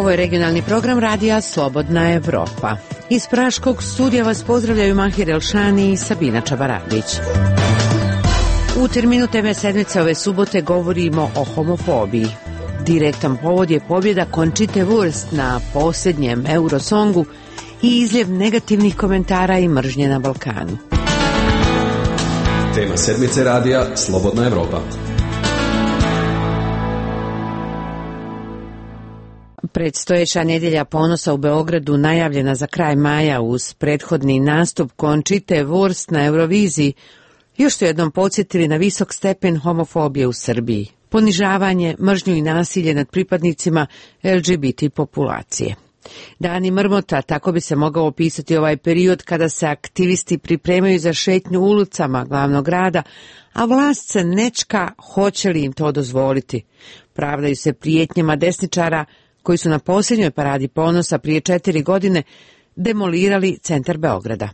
Ovo je regionalni program radija Slobodna Evropa. Iz praškog studija vas pozdravljaju Mahir Elšani i Sabina Čabaradić. U terminu teme sedmice ove subote govorimo o homofobiji. Direktan povod je pobjeda Conchite Wurst na posljednjem Eurosongu i izljev negativnih komentara i mržnje na Balkanu. Tema sedmice radija Slobodna Evropa. Predstojeća nedjelja ponosa u Beogradu, najavljena za kraj maja uz prethodni nastup Conchite Wurst na Euroviziji, još su jednom podsjetili na visok stepen homofobije u Srbiji, ponižavanje, mržnju i nasilje nad pripadnicima LGBT populacije. Dani mrmota, tako bi se mogao opisati ovaj period kada se aktivisti pripremaju za šetnju ulicama glavnog grada, a vlast se nečka hoće li im to dozvoliti. Pravdaju se prijetnjama desničara koji su na posljednjoj paradi ponosa prije 4 godine demolirali centar Beograda.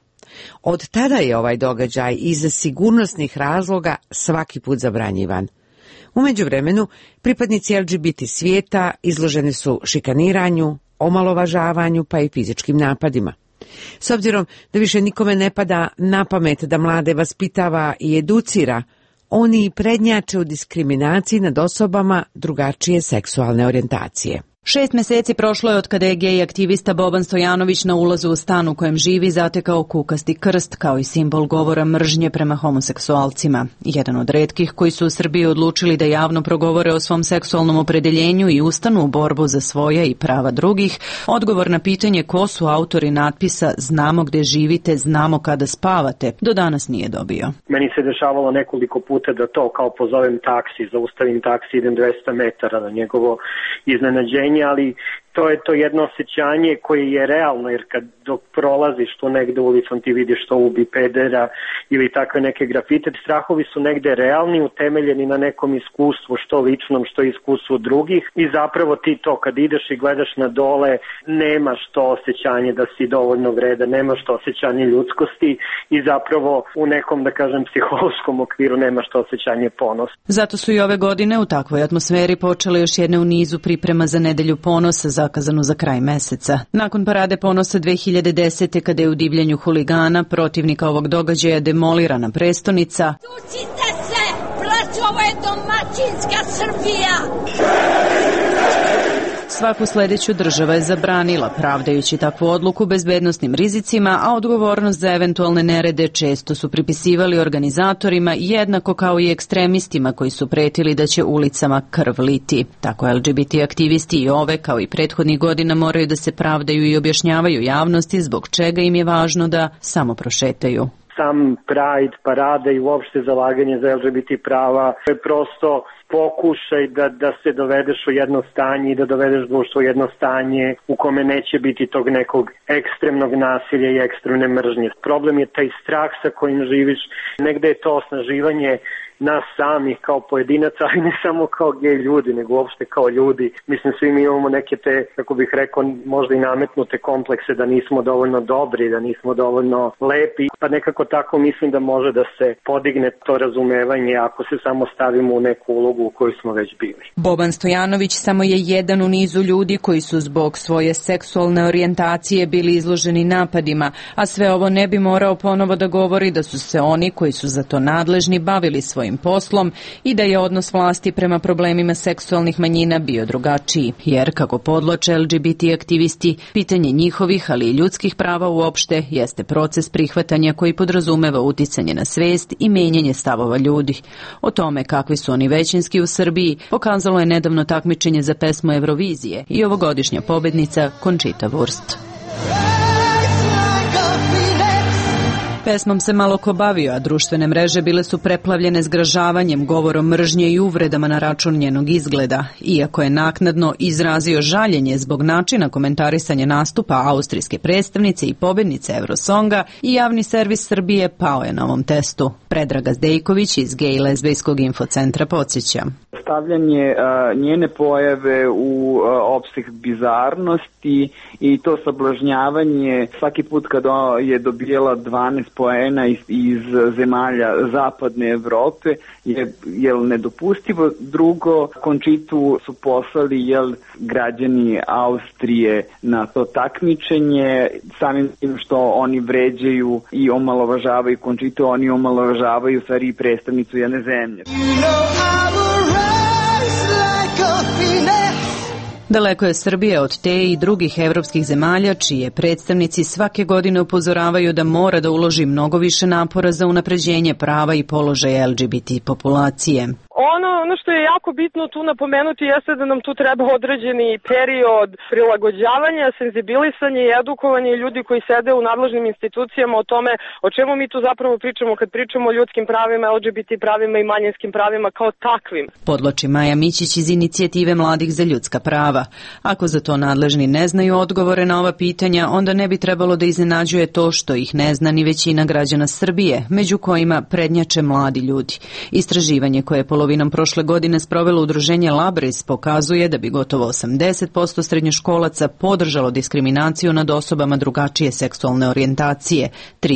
Od tada je ovaj događaj iz sigurnosnih razloga svaki put zabranjivan. U međuvremenu, pripadnici LGBT svijeta izloženi su šikaniranju, omalovažavanju pa i fizičkim napadima. S obzirom da više nikome ne pada na pamet da mlade vaspitava i educira, oni i prednjače u diskriminaciji nad osobama drugačije seksualne orijentacije. 6 mjeseci prošlo je od kada je gej aktivista Boban Stojanović na ulazu u stan u kojem živi zatekao kukasti krst kao i simbol govora mržnje prema homoseksualcima. Jedan od retkih koji su u Srbiji odlučili da javno progovore o svom seksualnom opredeljenju i ustanu u borbu za svoje i prava drugih, odgovor na pitanje ko su autori natpisa "Znamo gde živite, znamo kada spavate" do danas nije dobio. Meni se dešavalo nekoliko puta da to kao pozovem taksi, zaustavim taksi, idem 200 metara na njegovo iznenađenje, ali to je to jedno osjećanje koje je realno, jer kad dok prolaziš tu negde ulicom ti vidiš što ubi pedera ili takve neke grafite, strahovi su negde realni, utemeljeni na nekom iskustvu, što ličnom, što iskustvu drugih, i zapravo ti to kad ideš i gledaš na dole, nemaš to osjećanje da si dovoljno vredan, nemaš to osjećanje ljudskosti i zapravo u nekom, da kažem, psihološkom okviru nemaš to osjećanje ponosa. Zato su i ove godine u takvoj atmosferi počele još jedne u nizu priprema za nedelju ponosa zakazanu za kraj meseca. Nakon parade ponosa 2010. kada je u divljenju huligana protivnika ovog događaja demolirana prestonica, Tucite se, braćo, ovo je domaćinska Srbija! Svaku sljedeću država je zabranila, pravdajući takvu odluku bezbednosnim rizicima, a odgovornost za eventualne nerede često su pripisivali organizatorima, jednako kao i ekstremistima koji su pretili da će ulicama krv liti. Tako LGBT aktivisti i ove, kao i prethodnih godina, moraju da se pravdaju i objašnjavaju javnosti zbog čega im je važno da samo prošetaju. Sam Pride, parade i uopšte zalaganje za LGBT prava je prosto pokušaj da se dovedeš u jedno stanje i da dovedeš društvo u jedno stanje u kome neće biti tog nekog ekstremnog nasilja i ekstremne mržnje. Problem je taj strah sa kojim živiš, negde je to osnaživanje nas samih kao pojedinaca, ali ne samo kao gej ljudi, nego uopšte kao ljudi. Mislim, svi mi imamo neke te, kako bih rekao, možda i nametnute komplekse da nismo dovoljno dobri, da nismo dovoljno lepi, pa nekako tako mislim da može da se podigne to razumevanje ako se samo stavimo u neku ulogu u kojoj smo već bili. Boban Stojanović samo je jedan u nizu ljudi koji su zbog svoje seksualne orijentacije bili izloženi napadima, a sve ovo ne bi morao ponovo da govori da su se oni koji su za to nadležni bavili svojim poslom i da je odnos vlasti prema problemima seksualnih manjina bio drugačiji, jer, kako podloče LGBT aktivisti, pitanje njihovih, ali i ljudskih prava uopšte jeste proces prihvatanja koji podrazumeva uticanje na svest i menjanje stavova ljudi. O tome kakvi su oni većinski u Srbiji pokazalo je nedavno takmičenje za pesmu Eurovizije i ovogodišnja pobednica Conchita Wurst. Pesmom se malo ko bavio, a društvene mreže bile su preplavljene zgražavanjem, govorom mržnje i uvredama na račun njenog izgleda. Iako je naknadno izrazio žaljenje zbog načina komentarisanja nastupa austrijske predstavnice i pobjednice Eurosonga, i javni servis Srbije pao je na ovom testu. Predraga Zdejković iz Gej lezbejskog infocentra podsjeća. stavljanje njene pojave u opseg bizarnosti i to sablažnjavanje svaki put kada je dobijala 12 poena iz zemalja zapadne Evrope je nedopustivo. Drugo, Končitu su poslali građani Austrije na to takmičenje, samim tim što oni vređaju i omalovažavaju Končitu, oni omalovažavaju stvari i predstavnicu jedne zemlje. Daleko je Srbija od te i drugih evropskih zemalja čije predstavnici svake godine upozoravaju da mora da uloži mnogo više napora za unapređenje prava i položaja LGBT populacije. Ono što je jako bitno tu napomenuti jeste da nam tu treba određeni period prilagođavanja, senzibilisanja i edukovanja ljudi koji sede u nadležnim institucijama o tome o čemu mi tu zapravo pričamo kad pričamo o ljudskim pravima, LGBT pravima i manjinskim pravima kao takvim. Podloči Maja Mićić iz inicijative Mladih za ljudska prava. Ako za to nadležni ne znaju odgovore na ova pitanja, onda ne bi trebalo da iznenađuje to što ih ne zna ni većina građana Srbije, među kojima prednjače mladi ljudi. Istraživanje koje je polovinom prošle godine sprovelo udruženje Labris pokazuje da bi gotovo 80% srednjoškolaca podržalo diskriminaciju nad osobama drugačije seksualne orijentacije.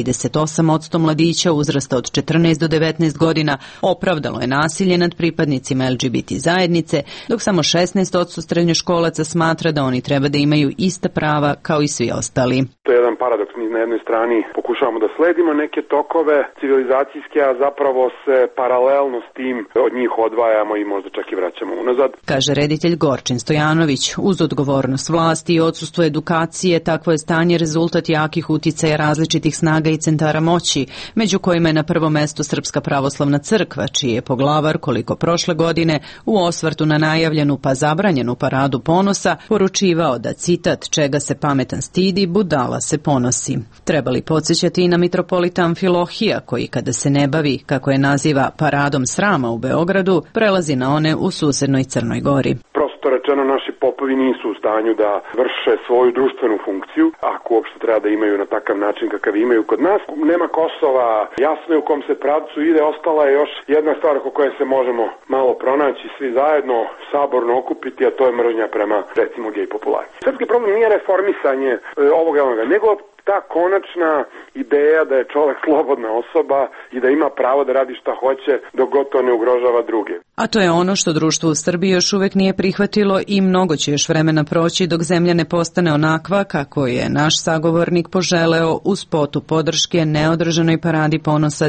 38% mladića uzrasta od 14 do 19 godina opravdalo je nasilje nad pripadnicima LGBT zajednice, dok samo 16% srednjoškolaca smatra da oni treba da imaju ista prava kao i svi ostali. To je jedan paradoks. Mi na jednoj strani pokušavamo da sledimo neke tokove civilizacijske, a zapravo se paralelno s tim od njih odvajamo i možda čak i vraćamo unazad. Kaže reditelj Gorčin Stojanović, uz odgovornost vlasti i odsustvo edukacije, takvo je stanje rezultat jakih uticaja različitih snaga i centara moći, među kojima je na prvo mesto Srpska pravoslavna crkva, čiji je poglavar koliko prošle godine u osvrtu na najavljenu pa zabranjenu paradu ponosa poručivao da, citat, čega se pametan stidi, budala se ponosi. Trebali podsjećati i na mitropolita Amfilohija, koji kada se ne bavi, kako je naziva, paradom srama u Beogradu, prelazi na one u susednoj Crnoj Gori. Prosto rečeno, naši popovi nisu u stanju da vrše svoju društvenu funkciju, ako uopšte treba da imaju na takav način kakav imaju kod nas. Nema Kosova, jasno je u kom se pravcu ide, ostala je još jedna stvar oko koje se možemo malo pronaći svi zajedno, saborno okupiti, a to je mržnja prema, recimo, gej populaciji. Srpski problem nije reformisanje ovoga i onoga, nego ta konačna ideja da je čovek slobodna osoba i da ima pravo da radi šta hoće dok god to ne ugrožava druge. A to je ono što društvo u Srbiji još uvek nije prihvatilo i mnogo će još vremena proći dok zemlja ne postane onakva kako je naš sagovornik poželeo u spotu podrške neodržanoj paradi ponosa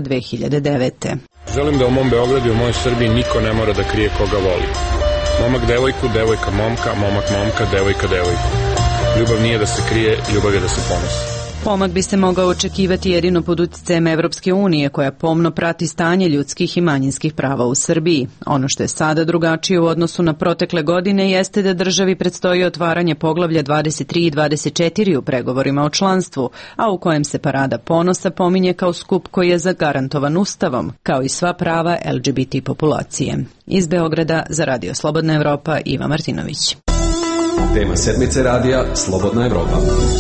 2009. Želim da u mom Beogradu i u mojoj Srbiji niko ne mora da krije koga voli. Momak devojku, devojka momka, momak momka, devojka devojku. Ljubav nije da se krije, ljubav je da se ponosi. Pomak bi se mogao očekivati jedino pod uticajem Evropske unije, koja pomno prati stanje ljudskih i manjinskih prava u Srbiji. Ono što je sada drugačije u odnosu na protekle godine jeste da državi predstoji otvaranje poglavlja 23 i 24 u pregovorima o članstvu, a u kojem se parada ponosa pominje kao skup koji je zagarantovan Ustavom, kao i sva prava LGBT populacije. Iz Beograda za Radio Slobodna Evropa, Iva Martinović. Tema sedmice radija Slobodna Evropa.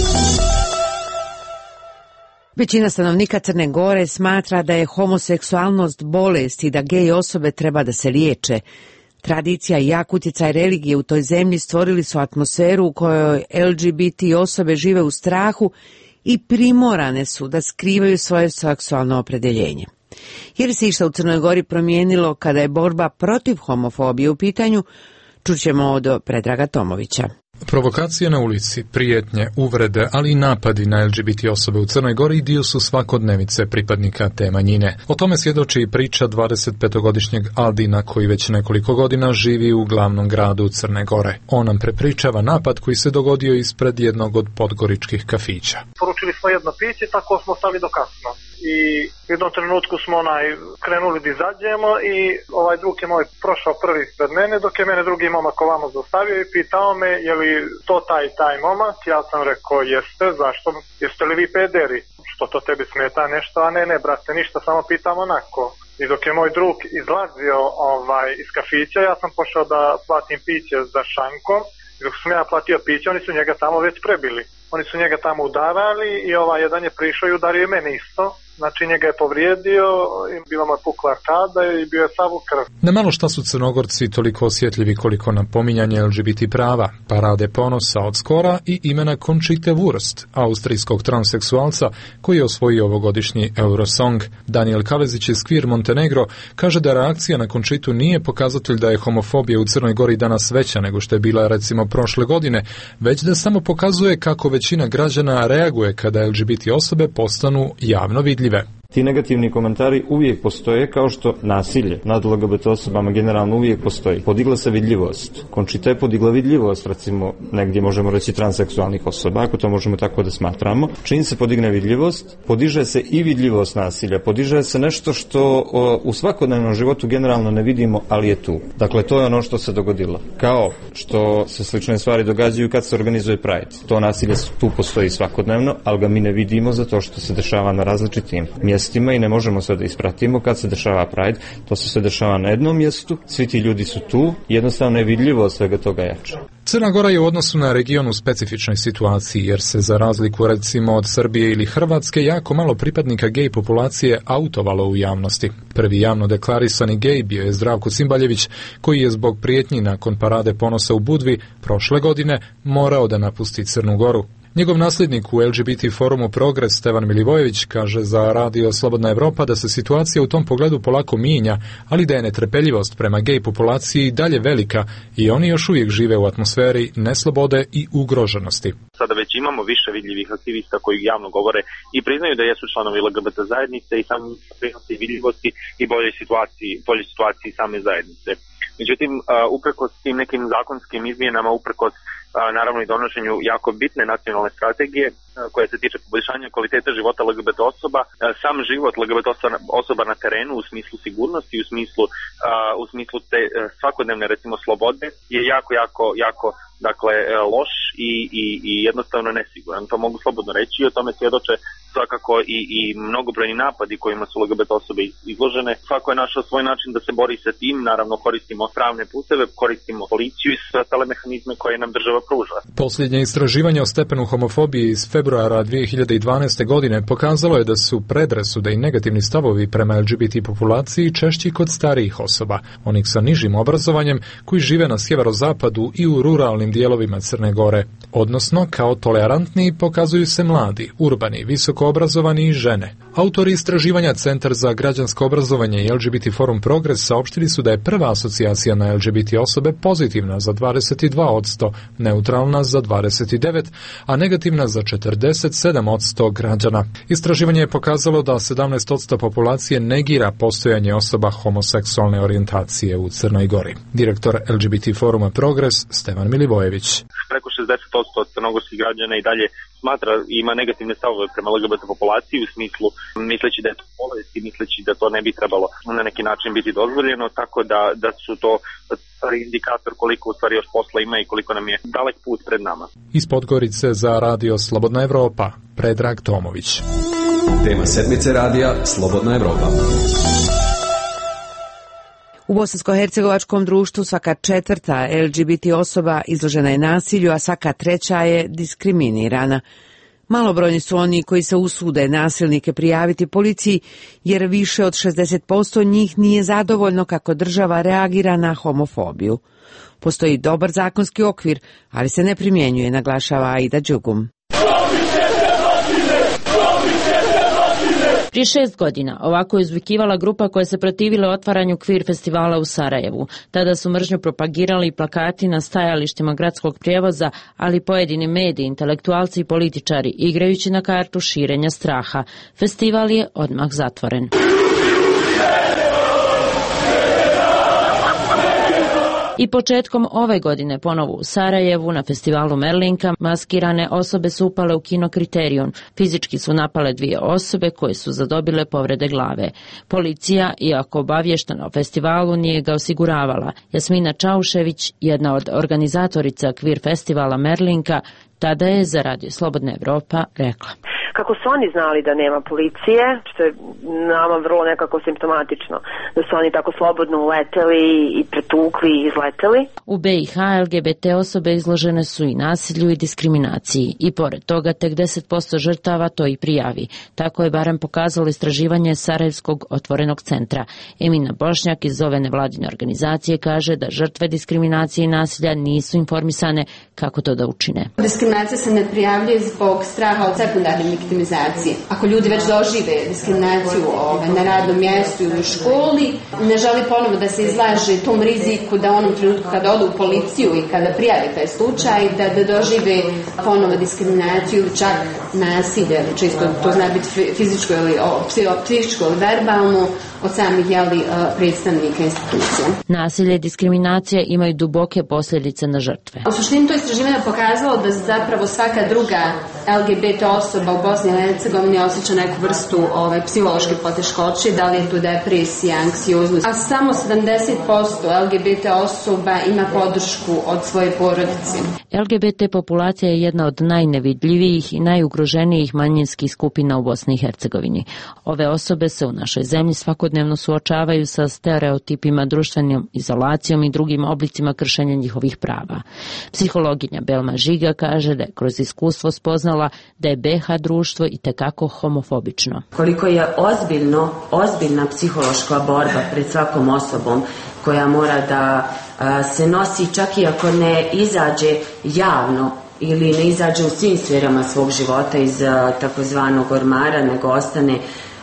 Većina stanovnika Crne Gore smatra da je homoseksualnost bolest i da gej osobe treba da se liječe. Tradicija i jak utjecaj religije u toj zemlji stvorili su atmosferu u kojoj LGBT osobe žive u strahu i primorane su da skrivaju svoje seksualno opredeljenje. Jer se išta u Crnoj Gori promijenilo kada je borba protiv homofobije u pitanju, čućemo od Predraga Tomovića. Provokacije na ulici, prijetnje, uvrede, ali i napadi na LGBT osobe u Crnoj Gori dio su svakodnevice pripadnika te manjine. O tome svjedoči i priča 25-godišnjeg Aldina koji već nekoliko godina živi u glavnom gradu Crne Gore. On nam prepričava napad koji se dogodio ispred jednog od podgoričkih kafića. Poručili smo jedno piće, tako smo stali do kasno. I u jednom trenutku smo krenuli da izađemo i ovaj drug je moj prošao prvi pred mene, dok je mene drugi momak ovamo zaustavio i pitao me je li to taj momak. Ja sam rekao jeste, zašto? Jeste li vi pederi? Što to tebi smeta nešto? A ne brate, ništa, samo pitam onako. I dok je moj drug izlazio iz kafića, ja sam pošao da platim piće za šankom. I dok sam ja platio piće, oni su njega tamo već prebili. Oni su njega tamo udarali i jedan je prišao i udario i mene isto. znači njega je povrijedio i bila mu je pukla arkada i bio je sav u krv. Na malo šta su Crnogorci toliko osjetljivi koliko na pominjanje LGBT prava, parade ponosa od skora i imena Conchite Wurst, austrijskog transseksualca koji je osvojio ovogodišnji Eurosong. Daniel Kalezić iz Queer Montenegro kaže da reakcija na Conchitu nije pokazatelj da je homofobija u Crnoj Gori danas veća nego što je bila recimo prošle godine, već da samo pokazuje kako većina građana reaguje kada LGBT osobe postanu javno vidljive. Ti negativni komentari uvijek postoje, kao što nasilje nad LGBT osobama generalno uvijek postoji. Podigla se vidljivost. Conchita je podigla vidljivost, recimo, negdje možemo reći transseksualnih osoba, ako to možemo tako da smatramo. Čim se podigne vidljivost, podiže se i vidljivost nasilja. Podiže se nešto što u svakodnevnom životu generalno ne vidimo, ali je tu. Dakle, to je ono što se dogodilo. Kao što se slične stvari događaju kad se organizuje Pride. To nasilje tu postoji svakodnevno, ali ga mi ne vidimo zato što se dešava na različitim mjestima i ne možemo sve da ispratimo kad se dešava Pride. To se sve dešava na jednom mjestu, svi ti ljudi su tu, jednostavno je vidljivo svega toga jače. Crna Gora je u odnosu na region u specifičnoj situaciji, jer se za razliku recimo od Srbije ili Hrvatske jako malo pripadnika gej populacije autovalo u javnosti. Prvi javno deklarisani gej bio je Zdravko Cimbaljević, koji je zbog prijetnji nakon parade ponosa u Budvi prošle godine morao da napusti Crnu Goru. Njegov nasljednik u LGBT forumu Progres, Stevan Milivojević, kaže za Radio Slobodna Evropa da se situacija u tom pogledu polako mijenja, ali da je netrpeljivost prema gej populaciji dalje velika i oni još uvijek žive u atmosferi neslobode i ugroženosti. Sada već imamo više vidljivih aktivista koji javno govore i priznaju da jesu članovi LGBT zajednice i sami prinose vidljivosti i boljoj situaciji same zajednice. Međutim, uprkos tim nekim zakonskim izmjenama, uprkos naravno i donošenju jako bitne nacionalne strategije koja se tiče poboljšanja kvalitete života LGBT osoba, sam život LGBT osoba na terenu u smislu sigurnosti, u smislu te svakodnevne recimo slobode je jako dakle loš i jednostavno nesiguran. To mogu slobodno reći i o tome svjedoče svakako i mnogobrojni napadi kojima su LGBT osobe izložene. Svako je našao svoj način da se bori sa tim, naravno koristimo pravne puteve, koristimo policiju i sve ostale mehanizme koje nam država pruža. Posljednje istraživanje o stepenu homofobije iz februara 2012. godine pokazalo je da su predrasude i negativni stavovi prema LGBT populaciji češći kod starijih osoba, onih sa nižim obrazovanjem koji žive na sjeverozapadu i u ruralnim dijelovima Crne Gore. Odnosno, kao tolerantniji pokazuju se mladi, urbani, visoko obrazovani i žene. Autori istraživanja Centar za građansko obrazovanje i LGBT Forum Progres saopštili su da je prva asocijacija na LGBT osobe pozitivna za 22%, neutralna za 29%, a negativna za 47% građana. Istraživanje je pokazalo da 17% populacije negira postojanje osoba homoseksualne orijentacije u Crnoj Gori. Direktor LGBT Foruma Progres, Stevan Milivojević. Preko 60% crnogorskih građana i dalje ima negativne stavove prema LGBT populaciji u smislu misleći da je to bolest i misleći da to ne bi trebalo na neki način biti dozvoljeno, tako da su to indikator koliko u stvari još posla ima i koliko nam je dalek put pred nama. Iz Podgorice za Radio Slobodna Evropa, Predrag Tomović. Tema sedmice radija Slobodna Evropa. U bosansko-hercegovačkom društvu svaka četvrta LGBT osoba izložena je nasilju, a svaka treća je diskriminirana. Malobrojni su oni koji se usude nasilnike prijaviti policiji, jer više od 60% njih nije zadovoljno kako država reagira na homofobiju. Postoji dobar zakonski okvir, ali se ne primjenjuje, naglašava Aida Đugum. Prije 6 godina ovako je uzvikivala grupa koja se protivila otvaranju Queer festivala u Sarajevu. Tada su mržnju propagirali plakati na stajalištima gradskog prijevoza, ali pojedini mediji, intelektualci i političari, igrajući na kartu širenja straha. Festival je odmah zatvoren. I početkom ove godine ponovo u Sarajevu na festivalu Merlinka maskirane osobe su upale u kino Kriterion. Fizički su napale 2 osobe koje su zadobile povrede glave. Policija, iako obavještena o festivalu, nije ga osiguravala. Jasmina Čaušević, jedna od organizatorica Queer festivala Merlinka, tada je za Radio Slobodna Evropa rekla: kako su oni znali da nema policije, što je nama vrlo nekako simptomatično, da su oni tako slobodno uleteli i pretukli i izleteli. U BiH LGBT osobe izložene su i nasilju i diskriminaciji i pored toga tek 10% žrtava to i prijavi. Tako je barem pokazalo istraživanje Sarajevskog otvorenog centra. Emina Bošnjak iz ove nevladine organizacije kaže da žrtve diskriminacije i nasilja nisu informisane kako to da učine. Diskriminacija se ne prijavljuje zbog straha od sekundarne viktimizacije. Ako ljudi već dožive diskriminaciju na radnom mjestu ili u školi, ne želi ponovo da se izlaže tom riziku da onom trenutku kada odu u policiju i kada prijave taj slučaj, da dožive ponovo diskriminaciju ili čak nasilje, čisto to zna biti fizičko ili psihičko ili verbalno od samih predstavnika institucija. Nasilje i diskriminacija imaju duboke posljedice na žrtve. U suštini to istraživanje pokazalo da zapravo svaka druga LGBT osoba u Bosni i Hercegovini osjeća neku vrstu psihološke poteškoće, da li je to depresija, anksioznost, a samo 70% LGBT osoba ima podršku od svoje porodice. LGBT populacija je jedna od najnevidljivijih i najugroženijih manjinskih skupina u Bosni i Hercegovini. Ove osobe se u našoj zemlji svakodnevno suočavaju sa stereotipima, društvenom izolacijom i drugim oblicima kršenja njihovih prava. Psihologinja Belma Žiga kaže da je kroz iskustvo spoznala da je BiH društvo itekako homofobično. Koliko je ozbiljna psihološka borba pred svakom osobom koja mora da se nosi čak i ako ne izađe javno ili ne izađe u svim sferama svog života iz takozvanog ormara, nego ostane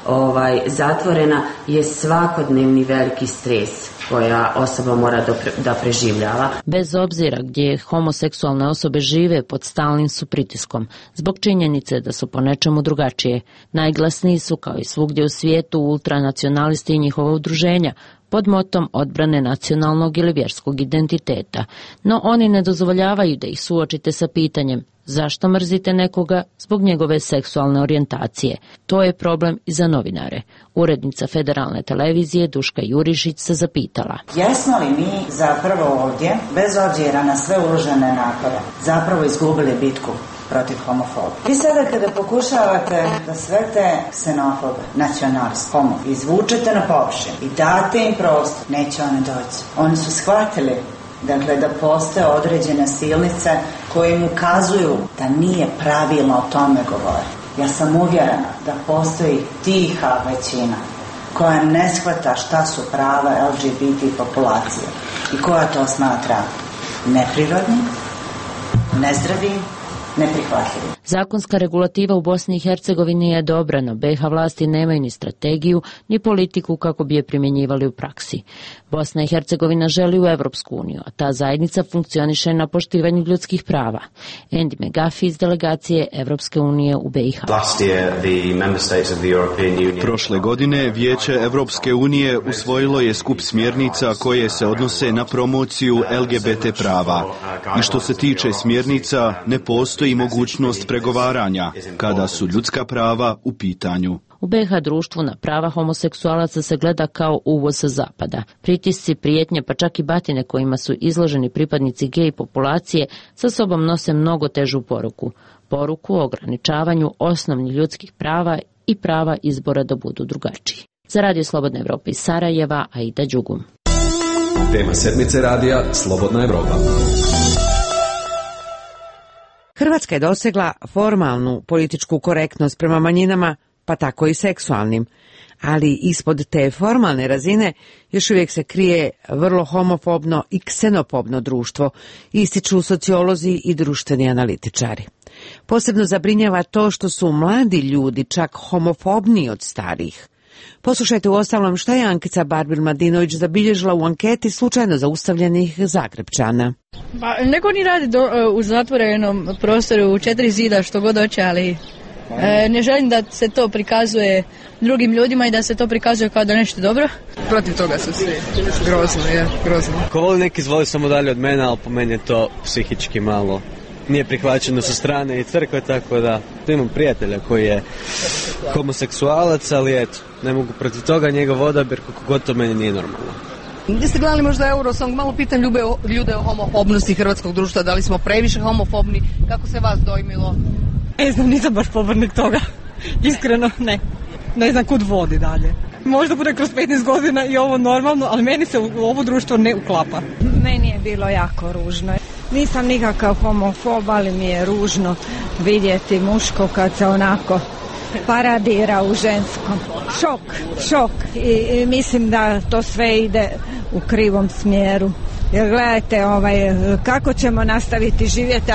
zatvorena, je svakodnevni veliki stres koja osoba mora da preživljava. Bez obzira gdje homoseksualne osobe žive, pod stalnim su pritiskom, zbog činjenice da su po nečemu drugačije. Najglasniji su, kao i svugdje u svijetu, ultranacionalisti i njihova udruženja, pod motom odbrane nacionalnog ili vjerskog identiteta. No oni ne dozvoljavaju da ih suočite sa pitanjem zašto mrzite nekoga zbog njegove seksualne orijentacije. To je problem i za novinare. Urednica Federalne televizije Duška Jurišić se zapitala. Jesmo li mi zapravo ovdje, bez obzira na sve uložene napore, zapravo izgubili bitku protiv homofobije? Vi sada kada pokušavate da sve te ksenofobe, nacionaliste, homo, izvučete na površinu i date im prostor, neće one doći. Oni su shvatili da postoje određene silnice koje im ukazuju da nije pravilno o tome govoriti. Ja sam uvjerena da postoji tiha većina koja ne shvata šta su prava LGBT populacije i koja to smatra neprirodnim, nezdravim, neprihvatljivim. Zakonska regulativa u Bosni i Hercegovini je dobra, no BiH vlasti nemaju ni strategiju, ni politiku kako bi je primjenjivali u praksi. Bosna i Hercegovina želi u Evropsku uniju, a ta zajednica funkcioniše na poštivanju ljudskih prava. Andy McGuffey iz delegacije Evropske unije u BiH. Prošle godine Vijeće Evropske unije usvojilo je skup smjernica koje se odnose na promociju LGBT prava. I što se tiče smjernica, ne postoji mogućnost pregovaranja kada su ljudska prava u pitanju. U BiH društvu na prava homoseksualaca se gleda kao uvoz sa zapada. Pritisci, prijetnje, pa čak i batine kojima su izloženi pripadnici gej populacije sa sobom nose mnogo težu poruku. Poruku o ograničavanju osnovnih ljudskih prava i prava izbora da budu drugačiji. Za Radio Slobodna Evropa iz Sarajeva, Aida Đugum. Tema sedmice radija Slobodna Evropa. Hrvatska je dosegla formalnu političku korektnost prema manjinama, pa tako i seksualnim, ali ispod te formalne razine još uvijek se krije vrlo homofobno i ksenofobno društvo, ističu sociolozi i društveni analitičari. Posebno zabrinjava to što su mladi ljudi čak homofobniji od starih. Poslušajte uostalom šta je Ankica Barbil-Madinović zabilježila u anketi slučajno zaustavljenih Zagrepčana. Neko oni radi u zatvorenom prostoru u 4 zida što god hoće, ali ne želim da se to prikazuje drugim ljudima i da se to prikazuje kao da nešto dobro. Protiv toga su svi grozno. Ko voli neki izvoli samo dalje od mene, ali po meni je to psihički malo nije prihvaćeno sa strane i crkve, tako da imam prijatelja koji je homoseksualac, ali eto, ne mogu protiv toga, njegov odabir kako god to meni nije normalno. Gdje ste gledali možda Euro, sam malo pitam ljude o homofobnosti hrvatskog društva, da li smo previše homofobni, kako se vas dojmilo? Ne znam, nisam baš pobornik toga. Iskreno ne znam kud vodi dalje. Možda bude kroz 15 godina i ovo normalno, ali meni se u ovo društvo ne uklapa. Meni je bilo jako ružno. Nisam nikakav homofob, ali mi je ružno vidjeti muško kad se onako paradira u ženskom. Šok. I mislim da to sve ide u krivom smjeru. Jer gledajte, kako ćemo nastaviti živjeti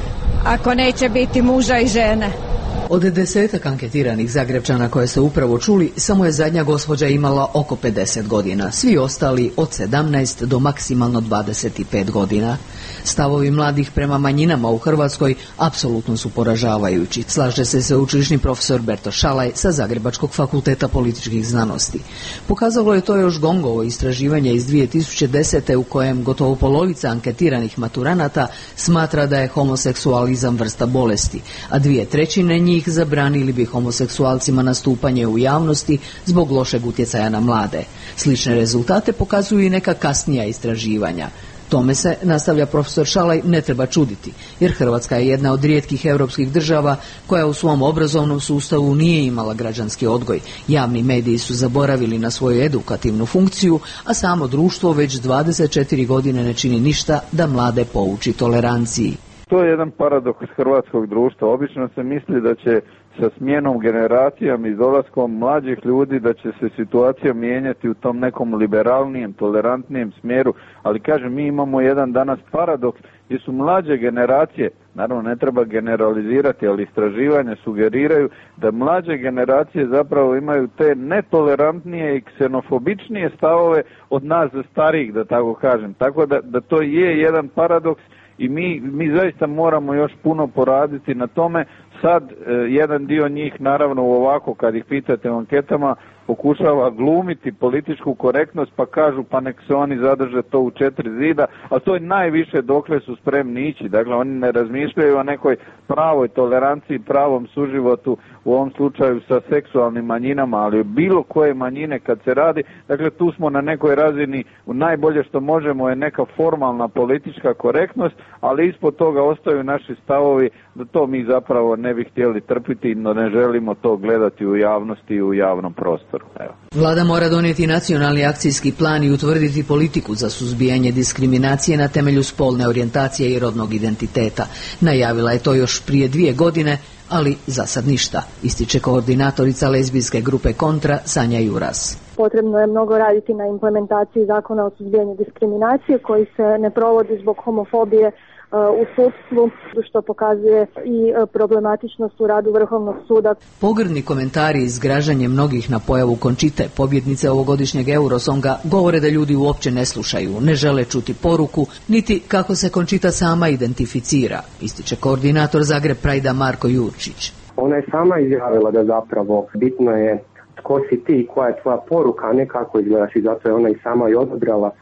ako neće biti muža i žene. Od 10 anketiranih Zagrebčana koje ste upravo čuli, samo je zadnja gospođa imala oko 50 godina, svi ostali od 17 do maksimalno 25 godina. Stavovi mladih prema manjinama u Hrvatskoj apsolutno su poražavajući. Slaže se sveučilišni profesor Berto Šalaj sa Zagrebačkog fakulteta političkih znanosti. Pokazalo je to još GONG-ovo istraživanje iz 2010. u kojem gotovo polovica anketiranih maturanata smatra da je homoseksualizam vrsta bolesti, a 2/3 njih zabranili bi homoseksualcima nastupanje u javnosti zbog lošeg utjecaja na mlade. Slične rezultate pokazuju i neka kasnija istraživanja. Tome se, nastavlja profesor Šalaj, ne treba čuditi, jer Hrvatska je jedna od rijetkih europskih država koja u svom obrazovnom sustavu nije imala građanski odgoj. Javni mediji su zaboravili na svoju edukativnu funkciju, a samo društvo već 24 godine ne čini ništa da mlade pouči toleranciji. To je jedan paradoks hrvatskog društva. Obično se misli da će sa smjenom generacijama i dolaskom mlađih ljudi da će se situacija mijenjati u tom nekom liberalnijem, tolerantnijem smjeru, ali kažem, mi imamo jedan danas paradoks gdje su mlađe generacije, naravno ne treba generalizirati, ali istraživanja sugeriraju da mlađe generacije zapravo imaju te netolerantnije i ksenofobičnije stavove od nas starijih, da tako kažem. Tako da to je jedan paradoks. I mi zaista moramo još puno poraditi na tome. Sad jedan dio njih, naravno ovako kad ih pitate u anketama, pokušava glumiti političku korektnost pa kažu pa nek se oni zadrže to u 4 zida, a to je najviše dokle su spremni ići. Dakle, oni ne razmišljaju o nekoj pravoj toleranciji, pravom suživotu, u ovom slučaju sa seksualnim manjinama, ali bilo koje manjine kad se radi, dakle tu smo na nekoj razini, u najbolje što možemo je neka formalna politička korektnost, ali ispod toga ostaju naši stavovi da to mi zapravo ne bi htjeli trpiti, no ne želimo to gledati u javnosti i u javnom prostoru. Evo. Vlada mora donijeti nacionalni akcijski plan i utvrditi politiku za suzbijanje diskriminacije na temelju spolne orijentacije i rodnog identiteta. Najavila je to još prije 2 godine, ali za sad ništa, ističe koordinatorica lezbijske grupe Kontra Sanja Juras. Potrebno je mnogo raditi na implementaciji zakona o suzbijanju diskriminacije koji se ne provodi zbog homofobije u sudstvu, što pokazuje i problematičnost u radu Vrhovnog suda. Pogrdni komentari i zgražanje mnogih na pojavu Končite, pobjednice ovogodišnjeg Eurosonga, govore da ljudi uopće ne slušaju, ne žele čuti poruku, niti kako se Končita sama identificira, ističe koordinator Zagreb Prajda Marko Jurčić. Ona je sama izjavila da zapravo bitno je tko si ti i koja je tvoja poruka, a ne kako izgledaš, i zato je ona i sama i odabrala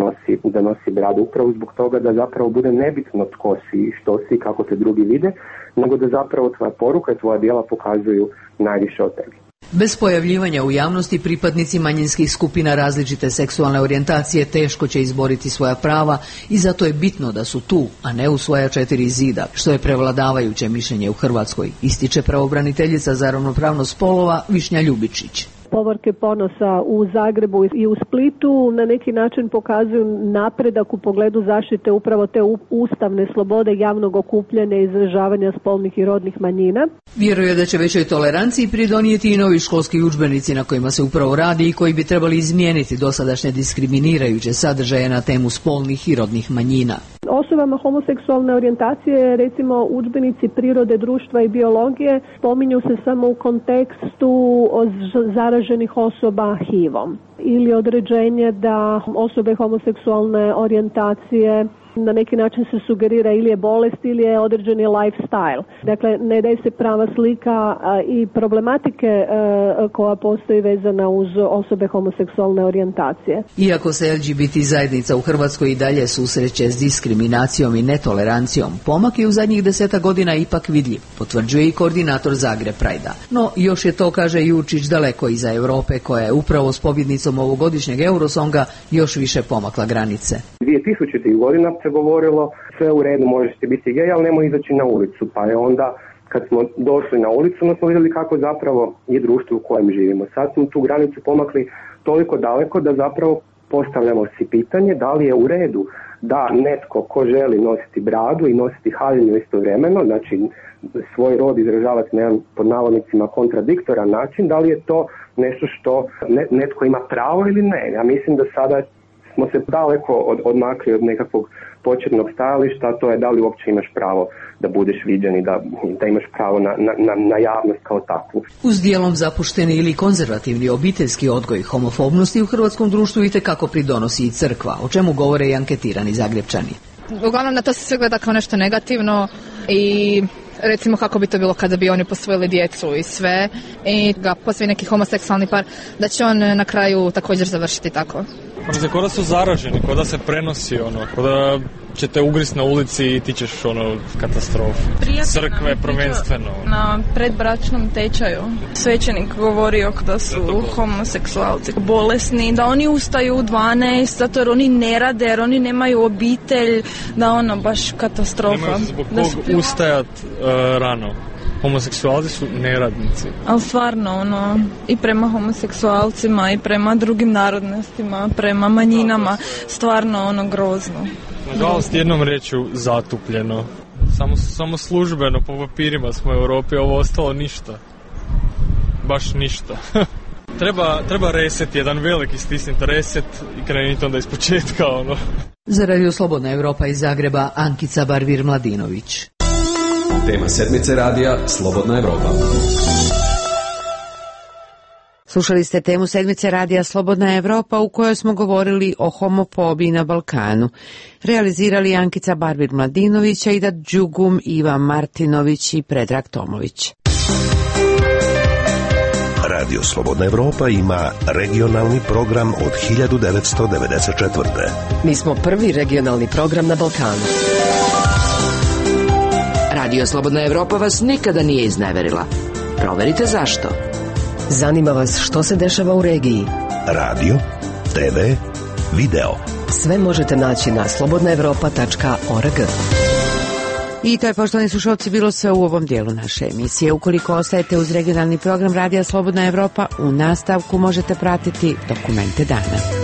da nosi bradu, upravo zbog toga da zapravo bude nebitno tko si, što si, kako te drugi vide, nego da zapravo tvoja poruka i tvoja djela pokazuju najviše od tebi. Bez pojavljivanja u javnosti pripadnici manjinskih skupina različite seksualne orijentacije teško će izboriti svoja prava i zato je bitno da su tu, a ne u svoja 4 zida, što je prevladavajuće mišljenje u Hrvatskoj, ističe pravobraniteljica za ravnopravnost spolova Višnja Ljubičić. Povorke ponosa u Zagrebu i u Splitu na neki način pokazuju napredak u pogledu zaštite upravo te ustavne slobode javnog okupljanja i izražavanja spolnih i rodnih manjina. Vjeruje da će većoj toleranciji pridonijeti i novi školski udžbenici na kojima se upravo radi i koji bi trebali izmijeniti dosadašnje diskriminirajuće sadržaje na temu spolnih i rodnih manjina. Osobama homoseksualne orijentacije, recimo udžbenici prirode, društva i biologije, spominju se samo u kontekstu zaraženih osoba HIV-om ili određenje da osobe homoseksualne orijentacije na neki način se sugerira ili je bolest ili je određeni lifestyle. Dakle, ne daje se prava slika i problematike koja postoji vezana uz osobe homoseksualne orijentacije. Iako se LGBT zajednica u Hrvatskoj i dalje susreće s diskriminacijom i netolerancijom, pomak je u zadnjih 10 godina ipak vidljiv, potvrđuje i koordinator Zagreb Prajda. No, još je to, kaže Jurčić, daleko iza Europe, koja je upravo s pobjednicom ovogodišnjeg Eurosonga još više pomakla granice. 2000. godina se govorilo sve u redu, možete biti gej, ali nemoj izaći na ulicu, pa je onda kad smo došli na ulicu, onda smo vidjeli kako zapravo je društvo u kojem živimo. Sad smo tu granicu pomakli toliko daleko da zapravo postavljamo si pitanje da li je u redu da netko ko želi nositi bradu i nositi haljinu istovremeno, znači svoj rod izražavati na jedan pod navodnicima kontradiktoran način, da li je to nešto što netko ima pravo ili ne. Ja mislim da sada smo se daleko odmakli od nekakvog početnog stajališta, a to je da li uopće imaš pravo da budeš viđen i da imaš pravo na javnost kao takvu. Uz dijelom zapušteni ili konzervativni obiteljski odgoj homofobnosti u hrvatskom društvu itekako pridonosi i crkva, o čemu govore i anketirani Zagrepčani. Uglavnom na to se sve gleda kao nešto negativno i recimo kako bi to bilo kada bi oni posvojili djecu i sve i ga posvoji neki homoseksualni par, da će on na kraju također završiti tako. Ko da su zaraženi, ko da se prenosi, ko da će te ugrist na ulici i ti ćeš katastrofu. Crkve prvenstveno. Na predbračnom tečaju svećenik govorio da su homoseksualci bolesni, da oni ustaju u 12 zato jer oni ne rade, jer oni nemaju obitelj, da baš katastrofa. Nemaju zbog kog ustajat rano. Homoseksualci su neradnici. Ali stvarno, i prema homoseksualcima i prema drugim narodnostima, prema manjinama, stvarno grozno. Nažalost, jednom riječju zatupljeno. Samo službeno, po papirima smo u Europi, ovo ostalo ništa. Baš ništa. Treba reset, jedan veliki stisnit reset i kreniti onda iz početka, Za Radio Slobodna Europa iz Zagreba, Ankica Barvir-Mladinović. Tema sedmice radija Slobodna Europa. Slušali ste temu sedmice radija Slobodna Europa u kojoj smo govorili o homofobiji na Balkanu. Realizirali Ankica Barvir-Mladinović, Ida Đugum, Iva Martinović i Predrag Tomović. Radio Slobodna Europa ima regionalni program od 1994. Mi smo prvi regionalni program na Balkanu. Radio Slobodna Europa vas nikada nije izneverila. Proverite zašto. Zanima vas što se dešava u regiji. Radio, TV, video. Sve možete naći na slobodnaevropa.org. I to je, poštovani slušalci, bilo sve u ovom dijelu naše emisije. Ukoliko ostajete uz regionalni program Radija Slobodna Europa, u nastavku možete pratiti Dokumente dana.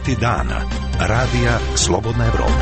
Vijesti dana. Radija Slobodna Evropa.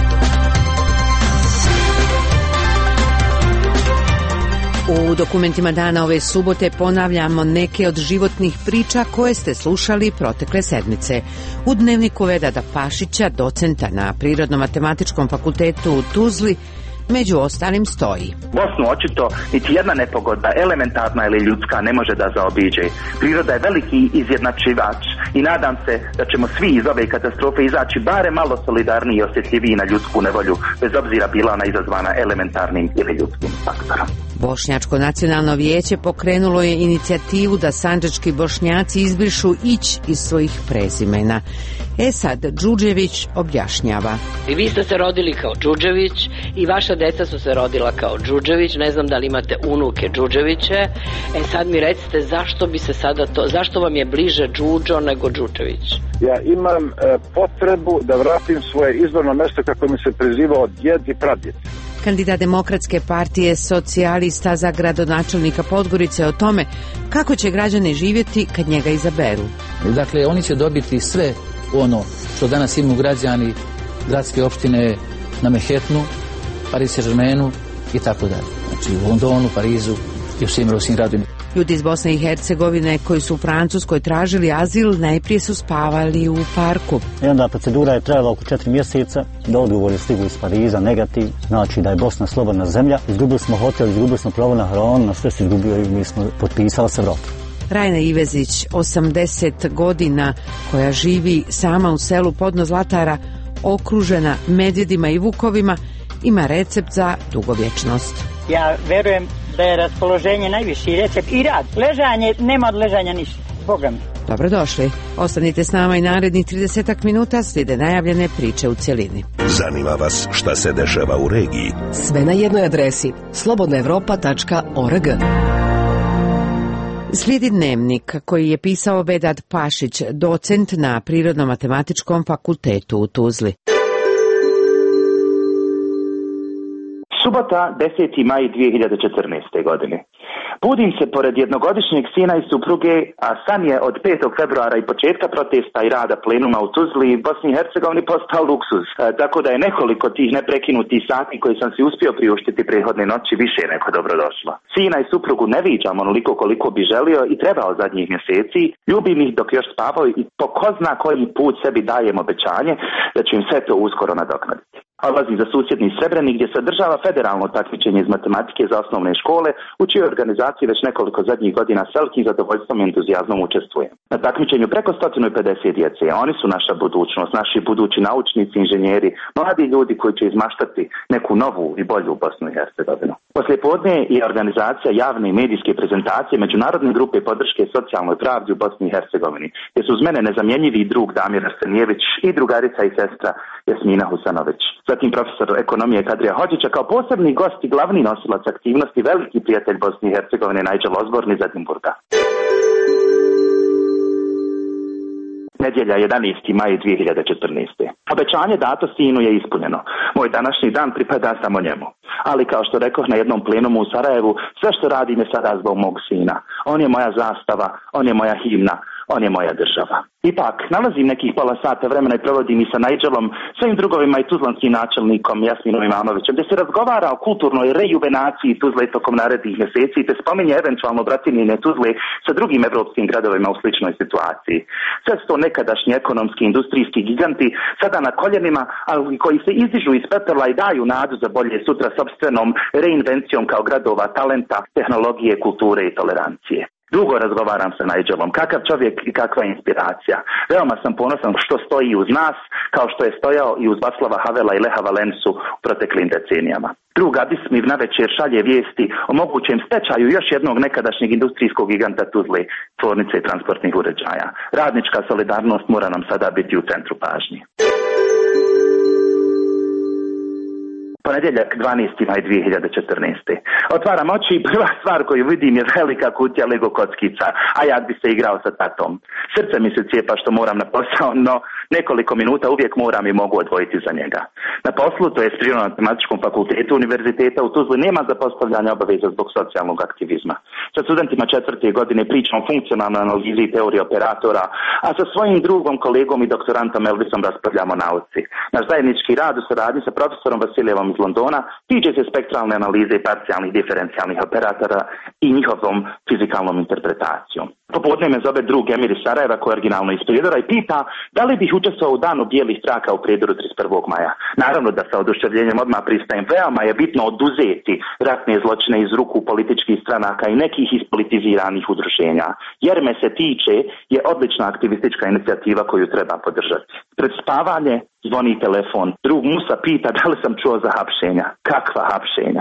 U dokumentima dana ove subote ponavljamo neke od životnih priča koje ste slušali protekle sedmice. U dnevniku Vedada Pašića, docenta na Prirodno-matematičkom fakultetu u Tuzli, među ostalim stoji: Bosnu očito niti jedna nepogoda, elementarna ili ljudska, ne može da zaobiđe. Priroda je veliki izjednačivač i nadam se da ćemo svi iz ove katastrofe izaći bare malo solidarniji i osjetljiviji na ljudsku nevolju, bez obzira bila ona izazvana elementarnim ili ljudskim faktorom. Bošnjačko nacionalno vijeće pokrenulo je inicijativu da sandžački Bošnjaci izbrišu Ić iz svojih prezimena. Esad Đuđević objašnjava: I vi ste se rodili kao Đuđević i vaša deca su se rodila kao Đuđević, ne znam da li imate unuke Đuđeviće. Sad mi recite zašto bi se sada to, zašto vam je bliže Đuđo nego Đučević? Ja imam potrebu da vratim svoje izvorno mesto kako mi se prezivao djed i pradjed. Kandidat Demokratske partije socijalista za gradonačelnika Podgorice o tome kako će građani živjeti kad njega izaberu. Dakle, oni će dobiti sve ono što danas imaju građani gradske opštine na Manhattanu, Paris Saint-Germainu i tako dalje. Znači u Londonu, Parizu i u svim europskim gradovima. Ljudi iz Bosne i Hercegovine koji su u Francuskoj tražili azil najprije su spavali u parku. I onda procedura je trajala oko 4 mjeseca, da odgovori stigu iz Pariza, negativ, znači da je Bosna slobodna zemlja. Izgubili smo hotel, izgubili smo pravo na hranu, na sve se izgubio i mi smo potpisali se Evropu. Rajna Ivezić, 80 godina, koja živi sama u selu Podno Zlatara, okružena medvjedima i vukovima, ima recept za dugovječnost. Ja verujem da je raspoloženje najviši recept i rad. Ležanje, nema od ležanja ništa. Boga mi. Dobrodošli. Ostanite s nama i narednih 30 minuta, slijede najavljene priče u cjelini. Zanima vas šta se dešava u regiji? Sve na jednoj adresi slobodnaevropa.org. Slijedi dnevnik koji je pisao Vedad Pašić, docent na Prirodno-matematičkom fakultetu u Tuzli. Subota, 10. maj 2014. godine. Budim se pored jednogodišnjeg sina i supruge, a san je od 5. februara i početka protesta i rada plenuma u Tuzli i Bosni i Hercegovini postao luksuz. Tako da je nekoliko tih neprekinutih sati koji sam si uspio priuštiti prethodne noći više nego dobrodošlo. Sina i suprugu ne viđam onoliko koliko bi želio i trebao zadnjih mjeseci. Ljubim ih dok još spavaju i po ko zna koji put sebi dajem obećanje da ću im sve to uskoro nadoknaditi. Odlazim za susjedni Srebrenik gdje se održava federalno takmičenje iz matematike za osnovne škole, u čijoj organizaciji već nekoliko zadnjih godina s velikim zadovoljstvom i entuzijazmom učestvujem. Na takmičenju preko 150 djece, oni su naša budućnost, naši budući naučnici, inženjeri, mladi ljudi koji će izmaštati neku novu i bolju Bosnu i Hercegovinu. Poslijepodne je organizacija javne i medijske prezentacije Međunarodne grupe podrške socijalnoj pravdi u Bosni i Hercegovini, gdje su uz mene nezamjenjivi drug Damir Arsenijević i drugarica i sestra Jasmina Husanović. Zatim profesor ekonomije Kadrija Hođića kao posebni gost i glavni nosilac aktivnosti, veliki prijatelj Bosne i Hercegovine Nigel Osborne iz Edinburga. Nedjelja 11. maj 2014. Obećanje dato sinu je ispunjeno. Moj današnji dan pripada samo njemu. Ali kao što rekoh na jednom plenumu u Sarajevu, sve što radim je sada zbog mog sina. On je moja zastava, on je moja himna, on je moja država. Ipak, nalazim nekih pola sata vremena i provodim i sa Nigelom, svojim drugovima i tuzlanskim načelnikom Jasminom Imanovićem, gdje se razgovara o kulturnoj rejuvenaciji Tuzle tokom narednih mjeseci te spominje eventualno bratinine Tuzle sa drugim evropskim gradovima u sličnoj situaciji. Sve su to nekadašnji ekonomski industrijski giganti, sada na koljenima, ali koji se izdižu iz pepela i daju nadu za bolje sutra sopstvenom reinvencijom kao gradova talenta, tehnologije, kulture i tolerancije. Dugo razgovaram sa Nigelom, kakav čovjek i kakva inspiracija. Veoma sam ponosan što stoji uz nas, kao što je stojao i uz Václava Havela i Leha Valensu u proteklim decenijama. Drug Adis mi navečer šalje vijesti o mogućem stečaju još jednog nekadašnjeg industrijskog giganta Tuzle, tvornice i transportnih uređaja. Radnička solidarnost mora nam sada biti u centru pažnje. Ponedjeljak 12. maj 2014. Otvaram oči i prva stvar koju vidim je velika kutija Lego kockica, a ja bi se igrao sa tatom. Srce mi se cijepa što moram na posao, no nekoliko minuta uvijek moram i mogu odvojiti za njega. Na poslu, to je Prirodno-matematičkom fakultetu Univerziteta u Tuzli, nema zapostavljanja obaveza zbog socijalnog aktivizma. Sa studentima 4. godine pričam o funkcionalnoj analizi i teoriji operatora, a sa svojim drugom, kolegom i doktorantom Elvisom raspravljamo o nauci. Naš zajednički rad u saradnji sa profesorom Vasiljevom iz Londona tiče se spektralne analize i parcijalnih diferencijalnih operatora i njihovom fizikalnom interpretacijom. Popodne me zove drug Emir iz Sarajeva, koji je originalno iz Prijedora, i pita da li bih učestvovao u danu bijelih traka u Prijedoru 31. maja. Naravno da sa oduševljenjem odmah pristajem. Veoma je bitno oduzeti ratne zločine iz ruku političkih stranaka i nekih ispolitiziranih udruženja. Jer me se tiče je odlična aktivistička inicijativa koju treba podržati. Pred spavanje zvoni telefon. Drug Musa pita da li sam čuo za hapšenja. Kakva hapšenja?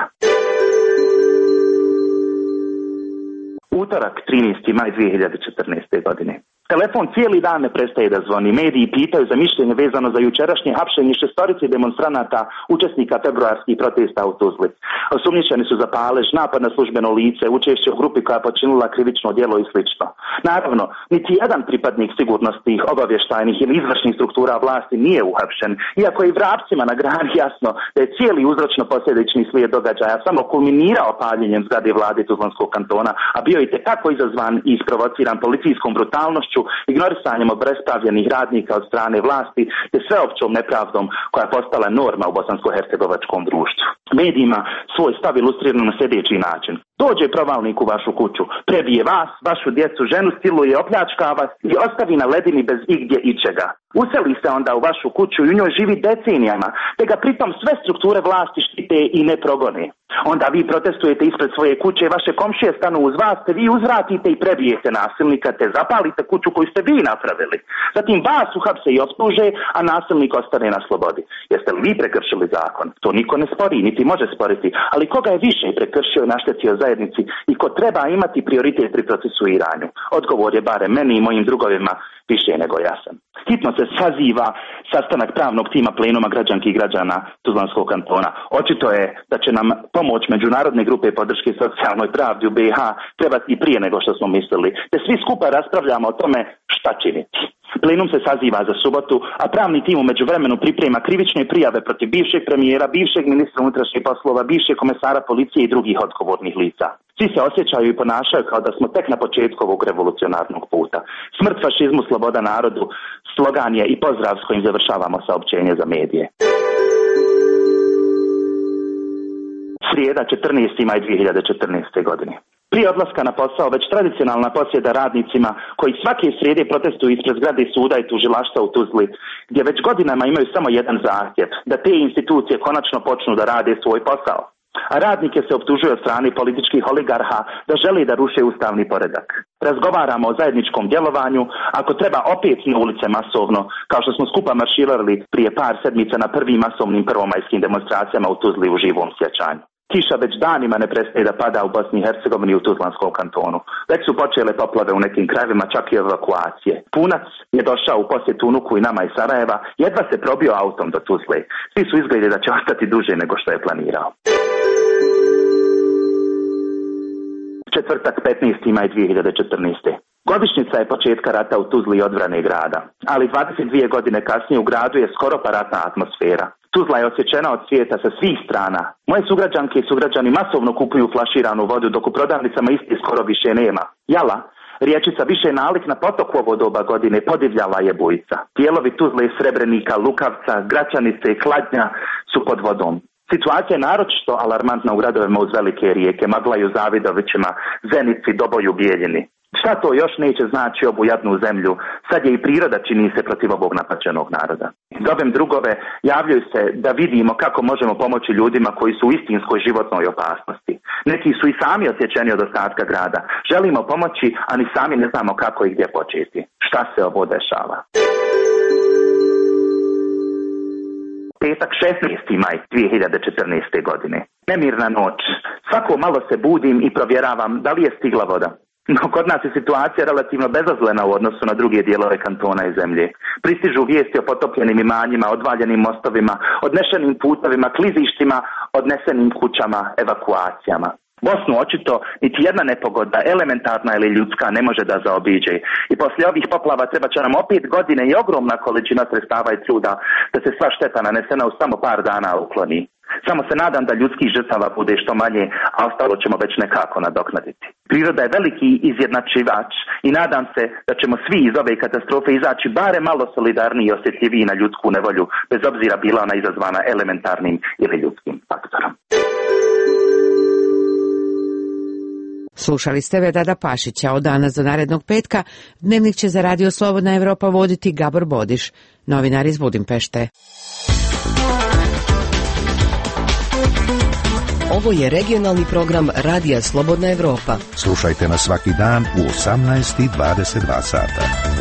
Utorak, 13. maj 2014. godine. Telefon cijeli dan ne prestaje da zvoni. Mediji pitaju za mišljenje vezano za jučerašnje hapšenje 6 demonstranata, učesnika februarskih protesta u Tuzli. Osumnjičeni su za palež, napad na službeno lice, učešće u grupi koja je počinila krivično djelo i slično. Naravno, niti jedan pripadnik sigurnosnih, obavještajnih ili izvršnih struktura vlasti nije uhapšen, iako je i vrapcima na grani jasno da je cijeli uzročno-posljedični slijed događaja samo kulminirao paljenjem zgrade vlade Tuzlanskog kantona, a bio i tekako izazvan i isprovociran policijskom brutalnošću, ignorisanjem obespravljenih radnika od strane vlasti te sveopćom nepravdom koja je postala norma u bosansko-hercegovačkom društvu. Medijima svoj stav ilustrirano na sljedeći način. Dođe provalnik u vašu kuću, prebije vas, vašu djecu, ženu, stiluje, opljačka vas i ostavi na ledini bez igdje ičega. Useli se onda u vašu kuću i u njoj živi decenijama, te ga pritom sve strukture vlasti štite i ne progone. Onda vi protestujete ispred svoje kuće, vaše komšije stanu uz vas, te vi uzvratite i prebijete nasilnika, te zapalite kuću koju ste vi napravili. Zatim vas uhapse i optuže, a nasilnik ostane na slobodi. Jeste li vi prekršili zakon? To niko ne spori, niti može sporiti, ali koga je više prekršio i naštetio zajednici i ko treba imati prioritet pri procesuiranju? Odgovor je barem meni i mojim drugovima više nego jasan. Hitno se saziva sastanak pravnog tima plenuma građanki i građana Tuzlanskog kantona. Očito je da će nam pomoć međunarodne grupe podrške socijalnoj pravdi u BiH trebati i prije nego što smo mislili, te svi skupa raspravljamo o tome šta činiti. Plenum se saziva za subotu, a pravni tim u međuvremenu priprema krivične prijave protiv bivšeg premijera, bivšeg ministra unutrašnjih poslova, bivšeg komesara policije i drugih odgovornih lica. Svi se osjećaju i ponašaju kao da smo tek na početku ovog revolucionarnog puta. Smrt fašizmu, sloboda narodu, slogan je i pozdrav s kojim završavamo saopćenje za medije. Srijeda, 14. maj 2014. godine. Prije odlaska na posao već tradicionalna posjeda radnicima koji svake srijede protestuju ispred zgrade suda i tužilaštva u Tuzli, gdje već godinama imaju samo jedan zahtjev, da te institucije konačno počnu da rade svoj posao. A radnike se optužuje od strane političkih oligarha da žele da ruše ustavni poredak. Razgovaramo o zajedničkom djelovanju, ako treba opet na ulice masovno, kao što smo skupa marširali prije par sedmica na prvim masovnim prvomajskim demonstracijama u Tuzli u živom sjećanju. Kiša već danima ne prestaje da pada u Bosni i Hercegovini i u Tuzlanskom kantonu. Već su počele poplave u nekim krajevima, čak i evakuacije. Punac je došao u posjetu unuku i nama iz Sarajeva, jedva se probio autom do Tuzle. Svi su izgledali da će ostati duže nego što je planirao. Četvrtak, 15. maj 2014. Godišnjica je početka rata u Tuzli i odbrane grada, ali 22 godine kasnije u gradu je skoro pa ratna atmosfera. Tuzla je odsječena od svijeta sa svih strana. Moje sugrađanke i sugrađani masovno kupuju flaširanu vodu, dok u prodavnicama isti skoro više nema. Jala, riječica više nalik na potok u ovo doba godine, podivljala je bujica. Dijelovi Tuzle, Srebrenika, Lukavca, Gračanice i Kladnja su pod vodom. Situacija je naročito alarmantna u gradovima uz velike rijeke, Maglaju, Zavidovićima, Zenici, Doboju, Bijeljini. Šta to još neće znači ovu jadnu zemlju? Sad je i priroda čini se protiv ovog napaćenog naroda. Zovem drugove, javljaju se da vidimo kako možemo pomoći ljudima koji su u istinskoj životnoj opasnosti. Neki su i sami osjećeni od ostatka grada. Želimo pomoći, a ni sami ne znamo kako i gdje početi. Šta se ovo dešava? Petak, 16. maj 2014. godine. Nemirna noć. Svako malo se budim i provjeravam da li je stigla voda. No, kod nas je situacija relativno bezazlena u odnosu na druge dijelove kantona i zemlje. Pristižu vijesti o potopljenim imanjima, odvaljenim mostovima, odnešenim putovima, klizištima, odnesenim kućama, evakuacijama. Bosnu očito niti jedna nepogoda, elementarna ili ljudska, ne može da zaobiđe. I poslije ovih poplava treba će nam opet godine i ogromna količina sredstava i truda da se sva šteta nanesena u samo par dana ukloni. Samo se nadam da ljudskih žrtava bude što manje, a ostalo ćemo već nekako nadoknaditi. Priroda je veliki izjednačivač i nadam se da ćemo svi iz ove katastrofe izaći bare malo solidarniji i osjetljiviji na ljudsku nevolju, bez obzira bila ona izazvana elementarnim ili ljudskim faktorom. Slušali ste Vedada Pašića. Od danas do narednog petka Dnevnik će za Radio Slobodna Evropa voditi Gabor Bodiš, novinar iz Budimpešte. Ovo je regionalni program Radija Slobodna Evropa. Slušajte nas svaki dan u 18:22 sata.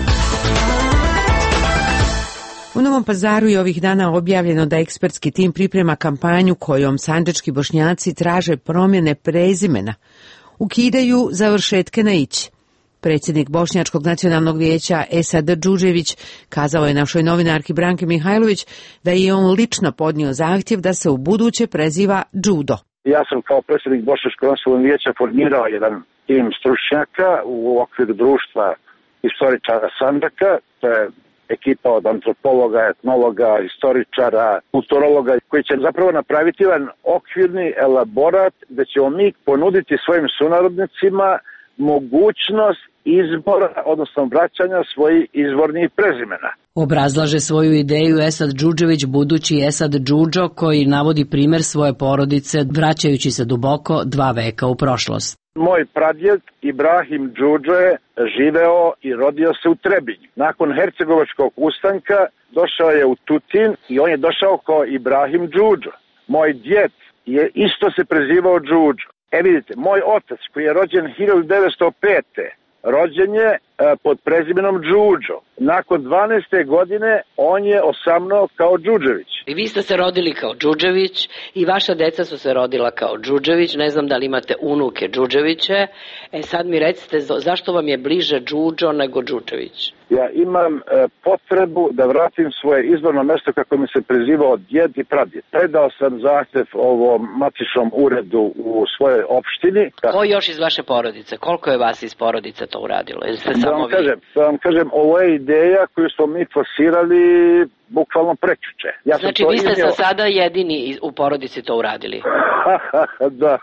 U Novom Pazaru je ovih dana objavljeno da ekspertski tim priprema kampanju kojom sandžački Bošnjaci traže promjene prezimena. Ukidaju završetke na ić. Predsjednik Bošnjačkog nacionalnog vijeća Esad Džudžević kazao je našoj novinarki Branki Mihajlović da je on lično podnio zahtjev da se u buduće preziva Džudo. Ja sam kao predsjednik Bošnjačkog nacionalnog vijeća formirao jedan tim stručnjaka u okviru društva istoričara Sandžaka. To je ekipa od antropologa, etnologa, istoričara, kulturologa koji će zapravo napraviti jedan okvirni elaborat da ćemo mi ponuditi svojim sunarodnicima mogućnost izbora, odnosno vraćanja svojih izvornih prezimena. Obrazlaže svoju ideju Esad Džudžević, budući Esad Džudžo, koji navodi primjer svoje porodice vraćajući se duboko 2 veka u prošlost. Moj pradjed Ibrahim Džudžo je živeo i rodio se u Trebinju. Nakon Hercegovačkog ustanka došao je u Tutin i on je došao kao Ibrahim Džudžo. Moj djed je isto se prezivao Džudžo. Vidite, moj otac koji je rođen 1905. rođen je pod prezimenom Džudžo. Nakon 12. godine on je osamnuo kao Džudžević. I vi ste se rodili kao Džudžević i vaša deca su se rodila kao Džudžević. Ne znam da li imate unuke Džudževiće. Sad mi recite zašto vam je bliže Džudžo nego Džudžević? Ja imam potrebu da vratim svoje izvorno mjesto kako mi se prezivao djed i pradjed. Predao sam zahtjev ovom matičnom uredu u svojoj opštini. Ko još iz vaše porodice? Koliko je vas iz porodice to uradilo? Da vam kažem, ovo je ideja koju smo mi forsirali bukvalno prekjuče. Znači vi ste sada jedini u porodici to uradili? Da.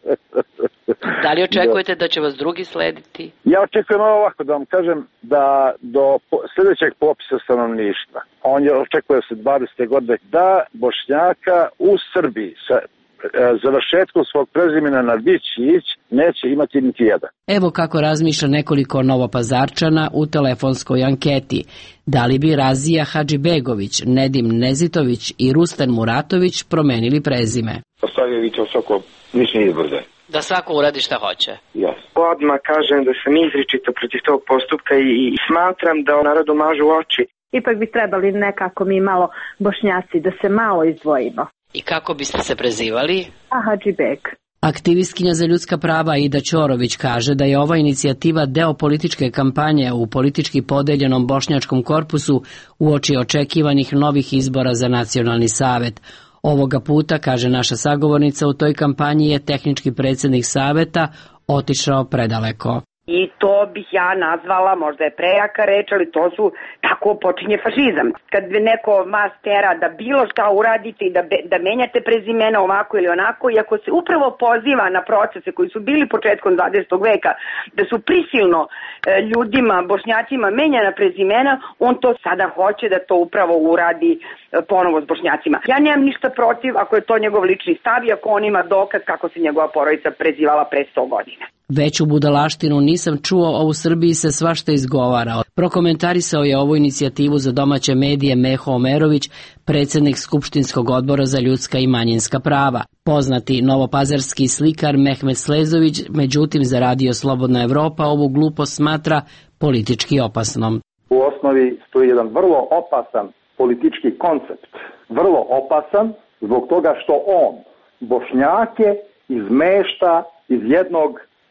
Da li očekujete da će vas drugi slediti? Ja očekujem ovako da vam kažem da do sljedećeg popisa stanovništva, on je očekuje se 20. godine, da Bošnjaka u Srbiji sa završetkom svog prezimena na Vić neće imati niti jedan. Evo kako razmišlja nekoliko Novopazarčana u telefonskoj anketi. Da li bi Razija Hadžibegović, Nedim Nezitović i Rusten Muratović promenili prezime? Ostavio vi to svako ništa izbrze. Da svako uradi šta hoće? Yes. Odmah kažem da sam izričito protiv tog postupka i smatram da narodu mažu oči. Ipak bi trebali nekako mi malo Bošnjaci da se malo izdvojimo. I kako biste se prezivali? Hadžibeg. Aktivistkinja za ljudska prava Ida Ćorović kaže da je ova inicijativa deo političke kampanje u politički podeljenom bošnjačkom korpusu uoči očekivanih novih izbora za nacionalni savet. Ovoga puta, kaže naša sagovornica, u toj kampanji je tehnički predsjednik saveta otišao predaleko. I to bih ja nazvala, možda je prejaka reč, ali to su, tako počinje fašizam. Kad neko vas tera da bilo šta uradite i da menjate prezimena ovako ili onako, i ako se upravo poziva na procese koji su bili početkom 20. veka, da su prisilno ljudima, Bošnjacima menjana prezimena, on to sada hoće da to upravo uradi ponovo s Bošnjacima. Ja nemam ništa protiv ako je to njegov lični stav i ako on ima dokaz kako se njegova porodica prezivala pre 100 godina. Veću budalaštinu nisam čuo, a u Srbiji se svašta izgovara. Prokomentarisao je ovu inicijativu za domaće medije Meho Omerović, predsjednik Skupštinskog odbora za ljudska i manjinska prava. Poznati novopazarski slikar Mehmet Slezović, međutim za Radio Slobodna Evropa ovu glupost smatra politički opasnom. U osnovi stoji jedan vrlo opasan politički koncept. Vrlo opasan zbog toga što on Bošnjake izmešta iz jednog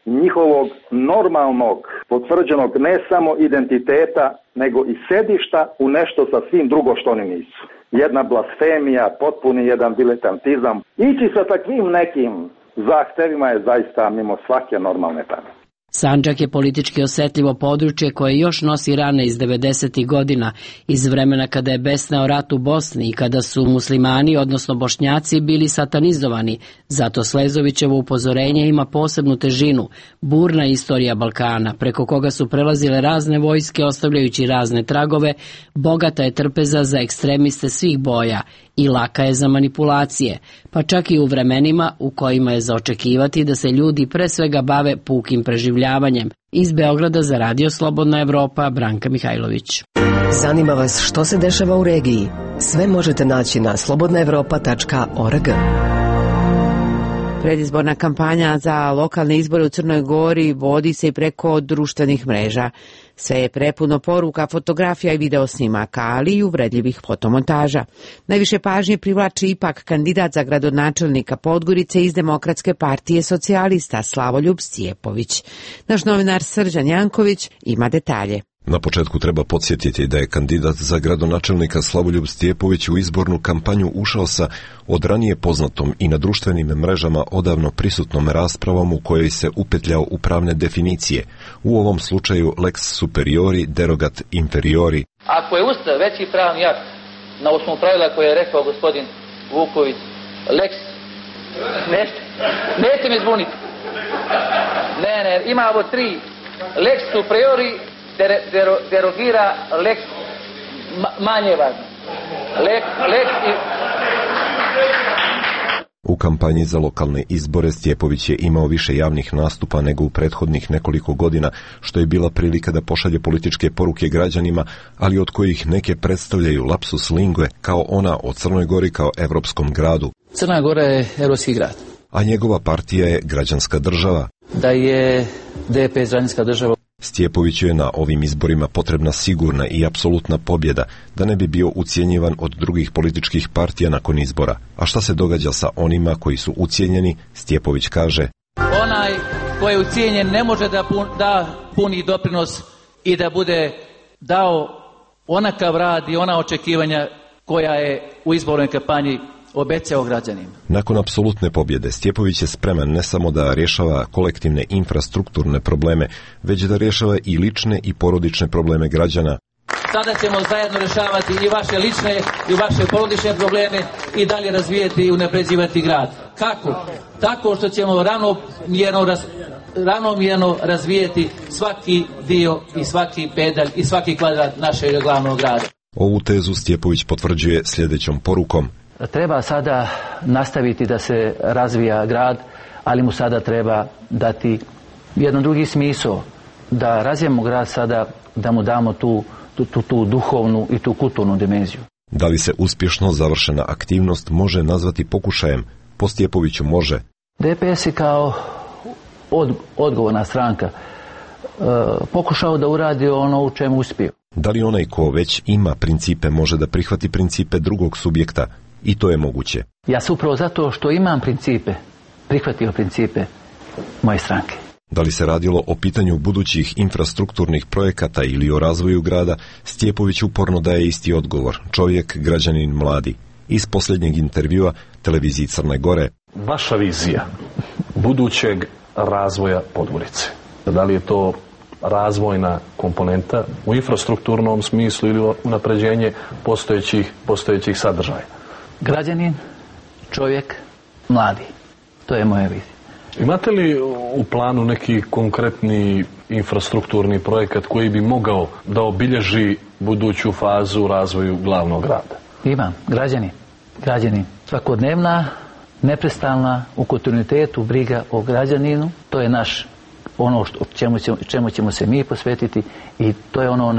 njihovog normalnog, potvrđenog ne samo identiteta, nego i sedišta u nešto sasvim drugo što oni nisu. Jedna blasfemija, potpuni jedan diletantizam. Ići sa takvim nekim zahtevima je zaista mimo svake normalne pameti. Sandžak je politički osjetljivo područje koje još nosi rane iz 90. godina, iz vremena kada je besneo rat u Bosni i kada su muslimani, odnosno Bošnjaci, bili satanizovani. Zato Slezovićevo upozorenje ima posebnu težinu, burna istorija Balkana, preko koga su prelazile razne vojske ostavljajući razne tragove, bogata je trpeza za ekstremiste svih boja i laka je za manipulacije, pa čak i u vremenima u kojima je za očekivati da se ljudi pre svega bave pukim preživljavanjem. Iz Beograda za Radio Slobodna Evropa, Branka Mihajlović. Zanima vas što se dešava u regiji? Sve možete naći na slobodnaevropa.org. Predizborna kampanja za lokalne izbore u Crnoj Gori vodi se i preko društvenih mreža. Sve je prepuno poruka, fotografija i video snimaka, ali i uvredljivih fotomontaža. Najviše pažnje privlači ipak kandidat za gradonačelnika Podgorice iz Demokratske partije socijalista Slavoljub Stjepović. Naš novinar Srđan Janković ima detalje. Na početku treba podsjetiti da je kandidat za gradonačelnika Slavoljub Stjepović u izbornu kampanju ušao sa od ranije poznatom i na društvenim mrežama odavno prisutnom raspravom u kojoj se upetljao u pravne definicije, u ovom slučaju lex superiori derogat inferiori. Ako je Ustav veći pravni akt na osnovu pravila koje je rekao gospodin Vuković, lex, neće me zbuniti. Ne, ima ovo 3, lex superiori derogira lex manje važno. Lex i... U kampanji za lokalne izbore Stjepović je imao više javnih nastupa nego u prethodnih nekoliko godina, što je bila prilika da pošalje političke poruke građanima, ali od kojih neke predstavljaju lapsus lingue, kao ona o Crnoj Gori kao evropskom gradu. Crna Gora je evropski grad. A njegova partija je građanska država. Da je DPS građanska država. Stjepoviću je na ovim izborima potrebna sigurna i apsolutna pobjeda, da ne bi bio ucijenjivan od drugih političkih partija nakon izbora. A šta se događa sa onima koji su ucijenjeni, Stjepović kaže: onaj koji je ucijenjen ne može da puni doprinos i da bude dao onakav rad i ona očekivanja koja je u izbornoj kampanji obećao građanima. Nakon apsolutne pobjede Stjepović je spreman ne samo da rješava kolektivne infrastrukturne probleme, već da rješava i lične i porodične probleme građana. Sada ćemo zajedno rješavati i vaše lične i vaše porodične probleme i dalje razvijati i unapređivati grad. Kako? Tako što ćemo ravnomjerno razvijeti svaki dio i svaki pedalj i svaki kvadrat našeg glavnog grada. Ovu tezu Stjepović potvrđuje sljedećom porukom: treba sada nastaviti da se razvija grad, ali mu sada treba dati jedan drugi smisao, da razvijemo grad sada, da mu damo tu duhovnu i tu kulturnu dimenziju. Da li se uspješno završena aktivnost može nazvati pokušajem? Po Stjepoviću može. DPS je kao odgovorna stranka pokušao da uradi ono u čemu uspio. Da li onaj ko već ima principe može da prihvati principe drugog subjekta? I to je moguće. Ja sam upravo zato što imam principe, prihvatio principe moje stranke. Da li se radilo o pitanju budućih infrastrukturnih projekata ili o razvoju grada, Stjepović uporno daje isti odgovor: čovjek, građanin, mladi. Iz posljednjeg intervjua televiziji Crne Gore: vaša vizija budućeg razvoja Podgorice, da li je to razvojna komponenta u infrastrukturnom smislu ili unapređenje postojećih sadržaja? Građanin, čovjek, mladi. To je moja vizija. Imate li u planu neki konkretni infrastrukturni projekat koji bi mogao da obilježi buduću fazu u razvoju glavnog grada? Imam. Građanin. Svakodnevna, neprestalna, u kontinuitetu briga o građaninu. To je naš ono čemu ćemo se mi posvetiti i to je ono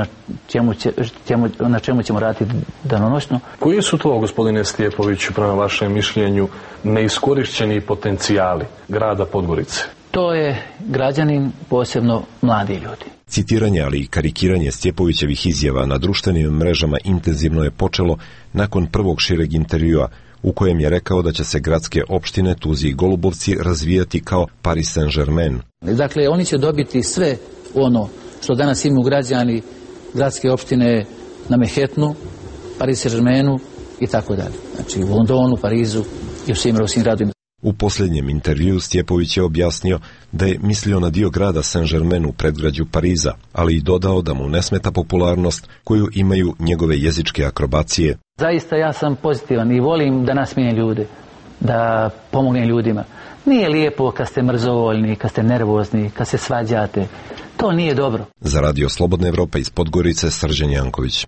na čemu ćemo raditi danonoćno. Koji su to, gospodine Stjepoviću, prema vašem mišljenju, neiskorišćeni potencijali grada Podgorice? To je građanin, posebno mladi ljudi. Citiranje, ali i karikiranje Stjepovićevih izjava na društvenim mrežama intenzivno je počelo nakon prvog šireg intervjua u kojem je rekao da će se gradske opštine Tuzi i Golubovci razvijati kao Paris Saint-Germain. Dakle, oni će dobiti sve ono što danas imaju građani gradske opštine na Manhattanu, Paris Saint-Germainu i tako dalje. Znači u Londonu, Parizu i u svim gradovima. U posljednjem intervjuu Stjepović je objasnio da je mislio na dio grada Saint-Germain u predgrađu Pariza, ali i dodao da mu ne smeta popularnost koju imaju njegove jezičke akrobacije. Zaista ja sam pozitivan i volim da nasmijem ljude, da pomognem ljudima. Nije lijepo kad ste mrzovoljni, kad ste nervozni, kad se svađate. To nije dobro. Za Radio Slobodna Evropa iz Podgorice, Srđan Janković.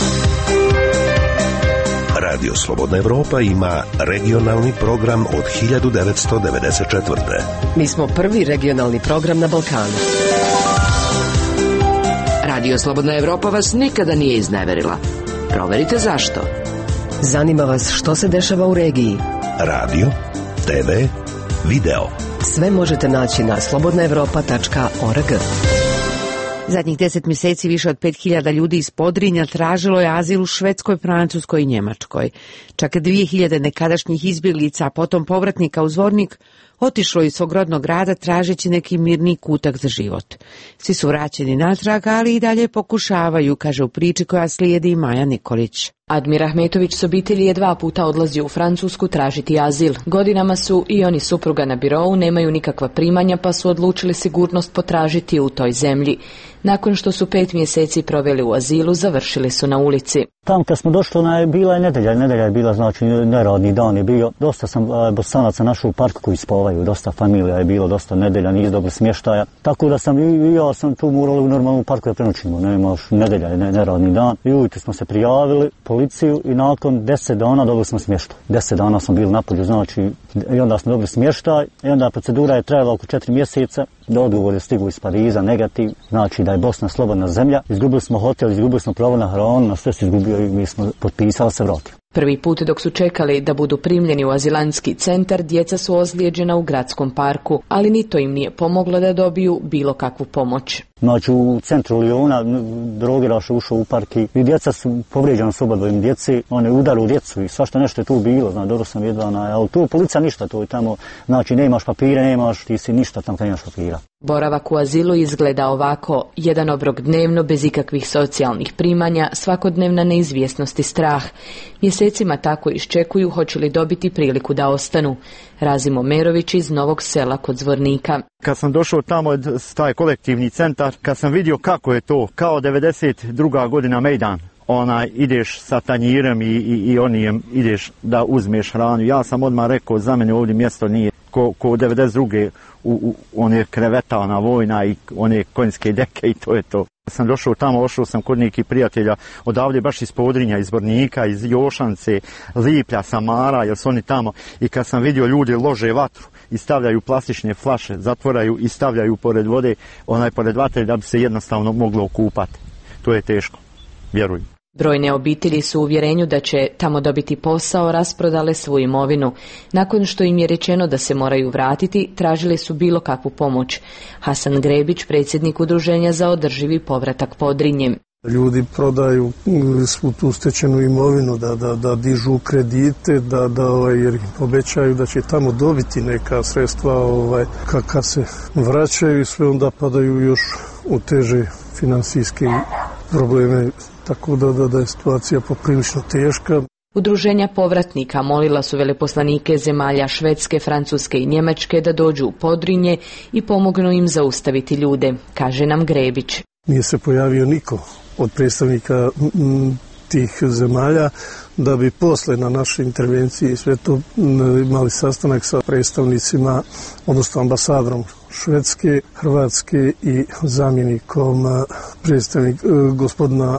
Radio Slobodna Evropa ima regionalni program od 1994. Mi smo prvi regionalni program na Balkanu. Radio Slobodna Evropa vas nikada nije izneverila. Proverite zašto. Zanima vas što se dešava u regiji. Radio, TV, video. Sve možete naći na slobodnaevropa.org. Zadnjih 10 mjeseci više od 5000 ljudi iz Podrinja tražilo je azil u Švedskoj, Francuskoj i Njemačkoj. Čak 2000 nekadašnjih izbjeglica, a potom povratnika u Zvornik, otišlo iz svog rodnog grada tražeći neki mirni kutak za život. Svi su vraćeni natrag, ali i dalje pokušavaju, kaže u priči koja slijedi Maja Nikolić. Admir Ahmetović s obitelji je 2 puta odlazio u Francusku tražiti azil. Godinama su i oni supruga na birou, nemaju nikakva primanja pa su odlučili sigurnost potražiti u toj zemlji. Nakon što su 5 mjeseci proveli u azilu, završili su na ulici. Tam kad smo došli, bila je nedelja je bila, znači neradni dan je bio. Dosta sam Bosanaca našao u parku koji spavaju, dosta familija je bilo, dosta nedelja, nije dobro smještaja. Tako da sam i ja sam tu morali u normalnom parku da prenoćimo, nemaš nedelja je neradni dan. I ujutro smo se prijavili policiju i nakon 10 dana dobili smo smještaj. 10 dana smo bili napolju, znači i onda smo dobili smještaj i onda procedura je trajala oko 4 mjeseca. Do odgovor je stigao iz Pariza, negativ, znači da je Bosna slobodna zemlja. Izgubili smo hotel, izgubili smo pravo na hranu, na sve se izgubio i mi smo potpisali se vratili. Prvi put dok su čekali da budu primljeni u azilantski centar, djeca su ozlijeđena u gradskom parku, ali ni to im nije pomoglo da dobiju bilo kakvu pomoć. Znači u centru Lijona drogiraš ušao u park i djeca su povrijeđena s obadvojim djeci, one udaru djecu i svašta nešto je tu bilo, znači dobro sam jedva ali tu policija ništa, to je tamo, znači nemaš papire, nemaš, ti si ništa tamo kad nemaš papira. Boravak u azilu izgleda ovako: jedan obrok dnevno bez ikakvih socijalnih primanja, svakodnevna neizvjesnost i strah. Mjesecima tako iščekuju hoće li dobiti priliku da ostanu. Razimo Merović iz Novog Sela kod Zvornika. Kad sam došao tamo, taj kolektivni centar, kad sam vidio kako je to, kao 92. godina Mejdan, ideš sa tanjirem i onijem ideš da uzmeš hranu. Ja sam odmah rekao, za mene ovdje mjesto nije ko 92. u one krevetana vojna i one konjske deke i to je to. Sam došao tamo, ošao sam kod nekih prijatelja odavde baš iz Podrinja, iz Zvornika, iz Jošance, Liplja, Samara, jer su oni tamo. I kad sam vidio ljudi lože vatru i stavljaju plastične flaše, zatvoraju i stavljaju pored vode, pored vatre da bi se jednostavno moglo okupati. To je teško, vjerujem. Brojne obitelji su u uvjerenju da će tamo dobiti posao, rasprodale svu imovinu. Nakon što im je rečeno da se moraju vratiti, tražili su bilo kakvu pomoć. Hasan Grebić, predsjednik Udruženja za održivi povratak Podrinjem. Ljudi prodaju svu tu stečenu imovinu, da dižu kredite, jer obećaju da će tamo dobiti neka sredstva, kad se vraćaju i sve onda padaju još u teže financijske probleme. Tako da je situacija poprilično teška. Udruženja povratnika molila su veleposlanike zemalja Švedske, Francuske i Njemačke da dođu u Podrinje i pomognu im zaustaviti ljude, kaže nam Grebić. Nije se pojavio niko od predstavnika tih zemalja da bi posle na našoj intervenciji sve to imali sastanak sa predstavnicima, odnosno ambasadorom Švedske, Hrvatske i zamjenikom predstavnik gospodina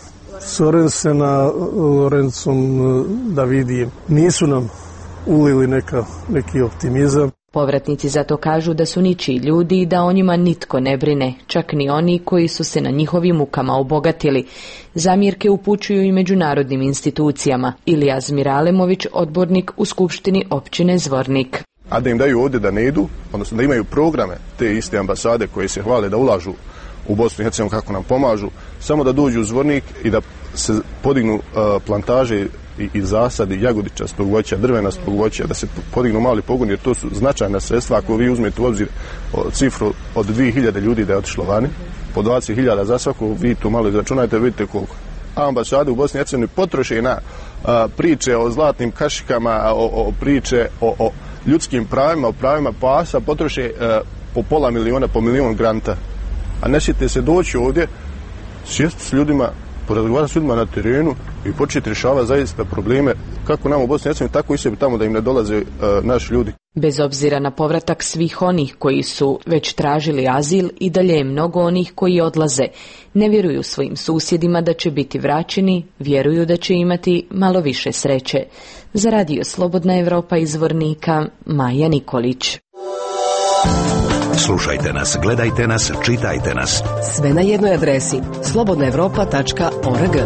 Sorensena, Lorencom Davidijem. Nisu nam ulili neki optimizam. Povratnici zato kažu da su ničiji ljudi i da o njima nitko ne brine, čak ni oni koji su se na njihovim mukama obogatili. Zamjerke upućuju i međunarodnim institucijama. Ilija Zmiralemović, odbornik u Skupštini općine Zvornik. A da im daju ovdje da ne idu, odnosno da imaju programe te iste ambasade koje se hvale da ulažu u Bosnu i Hercegovinu kako nam pomažu, samo da dođu u Zvornik i da se podignu plantaže i zasadi jagodičastog voća, drvenastog voća, da se podignu mali pogoni, jer to su značajna sredstva. Ako vi uzmete u obzir cifru od 2000 ljudi da je otišlo vani, po 20.000 za svaku, vi tu malo izračunajte, vidite koliko. Ambasade u Bosni i Hercegovini potroše na priče o zlatnim kašikama, o priče o ljudskim pravima, o pravima pasa, potroše po pola miliona, po milion granta. A ne ćete se doći ovdje, sjesti s ljudima, porazgovarati s ljudima na terenu i početi rješavati zaista probleme kako nam u Bosni i Hercegovini, tako i sebi tamo da im ne dolaze naši ljudi. Bez obzira na povratak svih onih koji su već tražili azil, i dalje je mnogo onih koji odlaze. Ne vjeruju svojim susjedima da će biti vraćeni, vjeruju da će imati malo više sreće. Za Radio Slobodna Evropa iz Vornika, Maja Nikolić. Slušajte nas, gledajte nas, čitajte nas. Sve na jednoj adresi slobodnaevropa.org.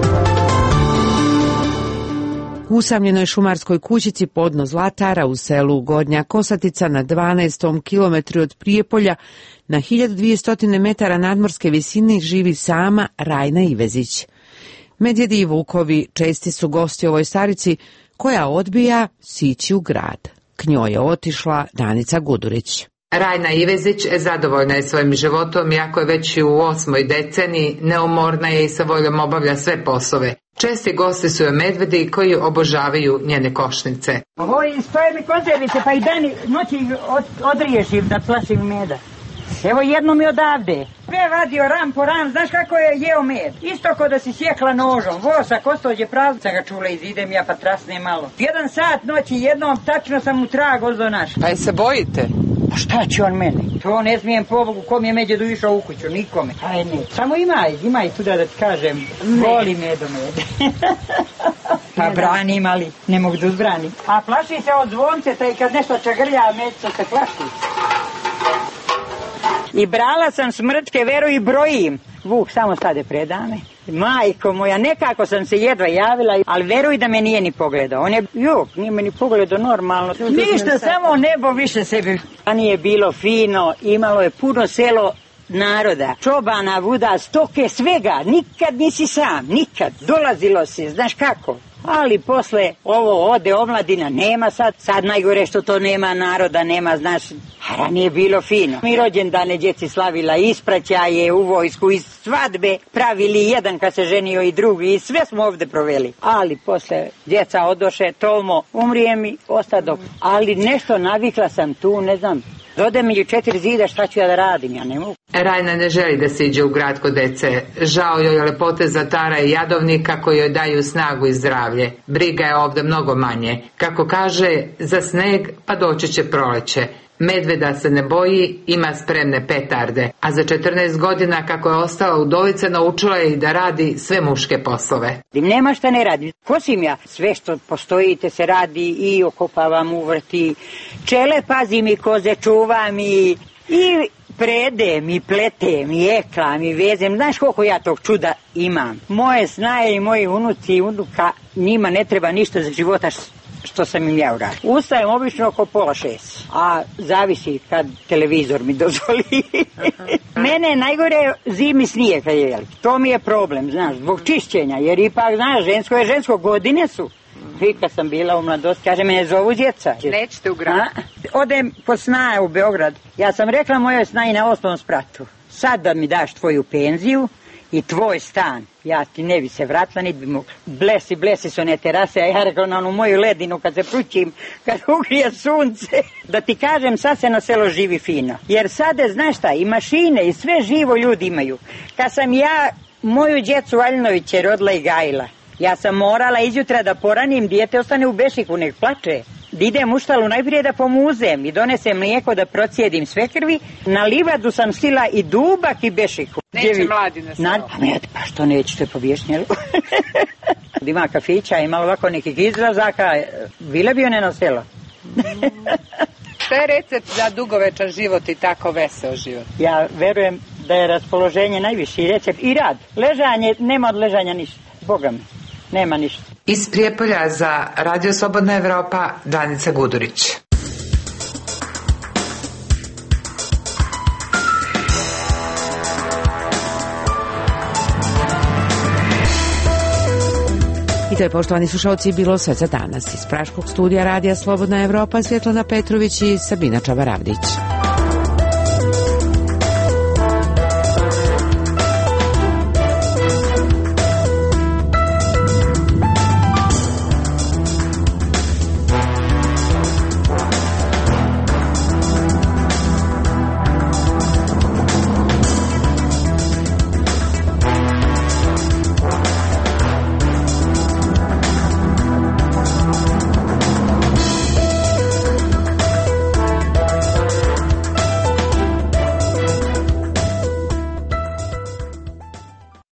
U usamljenoj šumarskoj kućici podno Zlatara u selu Gornja Kosatica na 12. kilometru od Prijepolja na 1200 metara nadmorske visine živi sama Rajna Ivezić. Medvjedi i vukovi česti su gosti ovoj starici koja odbija sići u grad. K njoj je otišla Danica Gudurić. Rajna Ivezić zadovoljna je svojim životom, iako je već u 8. deceniji, neumorna je i sa voljom obavlja sve poslove. Česti gosti su joj medvedi koji obožavaju njene košnice. Ovo je stoje mi konzervice, pa i dani noći odriješim da plašim meda. Evo jedno mi odavde. Sve vadio ram po ram, znaš kako je jeo med? Isto ko da si sjekla nožom. Vosa, kostođe pravca ga čula, izidem ja pa trasne malo. 1 sat noći jednom, tačno sam u trag ozdo naš. Pa je se bojite? Pa šta će on mene? To ne smijem pobogu, kom je međedu išao u kuću, nikome. Aj ne, samo ima i tuda da ti kažem, voli medo med. Pa branim, ali ne mogu da uzbranim. A plaši se od zvonce, taj kad nešto čagrlja, među se plaši. I brala sam smrtke, veruj, i brojim. Vuk samo stade predame. Majko moja, nekako sam se jedva javila, ali veruj da me nije ni pogledao. On je, nije me ni pogledao normalno. Ništa, samo nebo više sebi. A nije bilo fino, imalo je puno selo naroda, čobana, vuda, stoke, svega. Nikad nisi sam, nikad. Dolazilo se, znaš kako. Ali posle ovo ode omladina, nema sad najgore što to nema naroda, nema, znaš, ranije bilo fino. Mi rođendane djeci slavila, ispraćaje u vojsku, iz svadbe pravili jedan kad se ženio i drugi i sve smo ovde proveli. Ali posle djeca odoše, tolmo, umrijem i ostadok. Ali nešto navikla sam tu, ne znam, dode mi 4 zida, šta ću ja da radim, ja ne mogu. Rajna ne želi da siđe u grad kod dece. Žao joj lepote Zlatara i Jadovnika koji joj daju snagu i zdravlje. Briga je ovde mnogo manje. Kako kaže, za sneg pa doći će proleće. Medveda se ne boji, ima spremne petarde, a za 14 godina kako je ostala udovica naučila je i da radi sve muške poslove. Nema šta ne radi. Kosim ja, sve što postoji te se radi i okopavam u vrti, čele pazim i koze čuvam i predem i pletem i eklam i vezem. Znaš koliko ja tog čuda imam. Moje snaje i moji unuci i unuka, njima ne treba ništa za života što sam im ja uradio. Ustajem obično oko 5:30, a zavisi kad televizor mi dozvoli. Mene najgore zimi snije kad je veliki. To mi je problem, znaš, zbog čišćenja, jer ipak, znaš, žensko je žensko, godine su. I kad sam bila u mladosti, kaže, mene zovu djeca. Nećete u grad? Odem po snaje u Beograd. Ja sam rekla mojoj snaji na 8. spratu, sad da mi daš tvoju penziju i tvoj stan, ja ti ne bi se vratila, niti bi mogla. Blesi su one terase, a ja rekla na onu moju ledinu kad se prućim, kad ugrije sunce. Da ti kažem, sad se na selo živi fino. Jer sada, znaš šta, i mašine i sve živo ljudi imaju. Kad sam ja moju djecu Valjinović je rodila i gajila, ja sam morala izjutra da poranim, dijete ostane u bešiku, nek plače. Da idem u štalu najprije da pomuzem i donesem mlijeko da procijedim sve krvi. Na livadu sam stila i dubak i bešiku. Neće mladi na selo. Pa što neće, to je pobješnjelo. Ima kafića, ima ovako nekih izrazaka, bile bi one na selo. Šta je recept za dugovečan život i tako veseo život? Ja verujem da je raspoloženje najviši recept i rad. Ležanje, nema od ležanja ništa, Boga mi. Nema ništa. Iz Prijepolja za Radio Slobodna Evropa, Danica Gudurić. I To je, poštovani slušalci, bilo sve za danas. Iz Praškog studija Radija Slobodna Evropa, Svjetlana Petrović i Sabina Čabaravdić.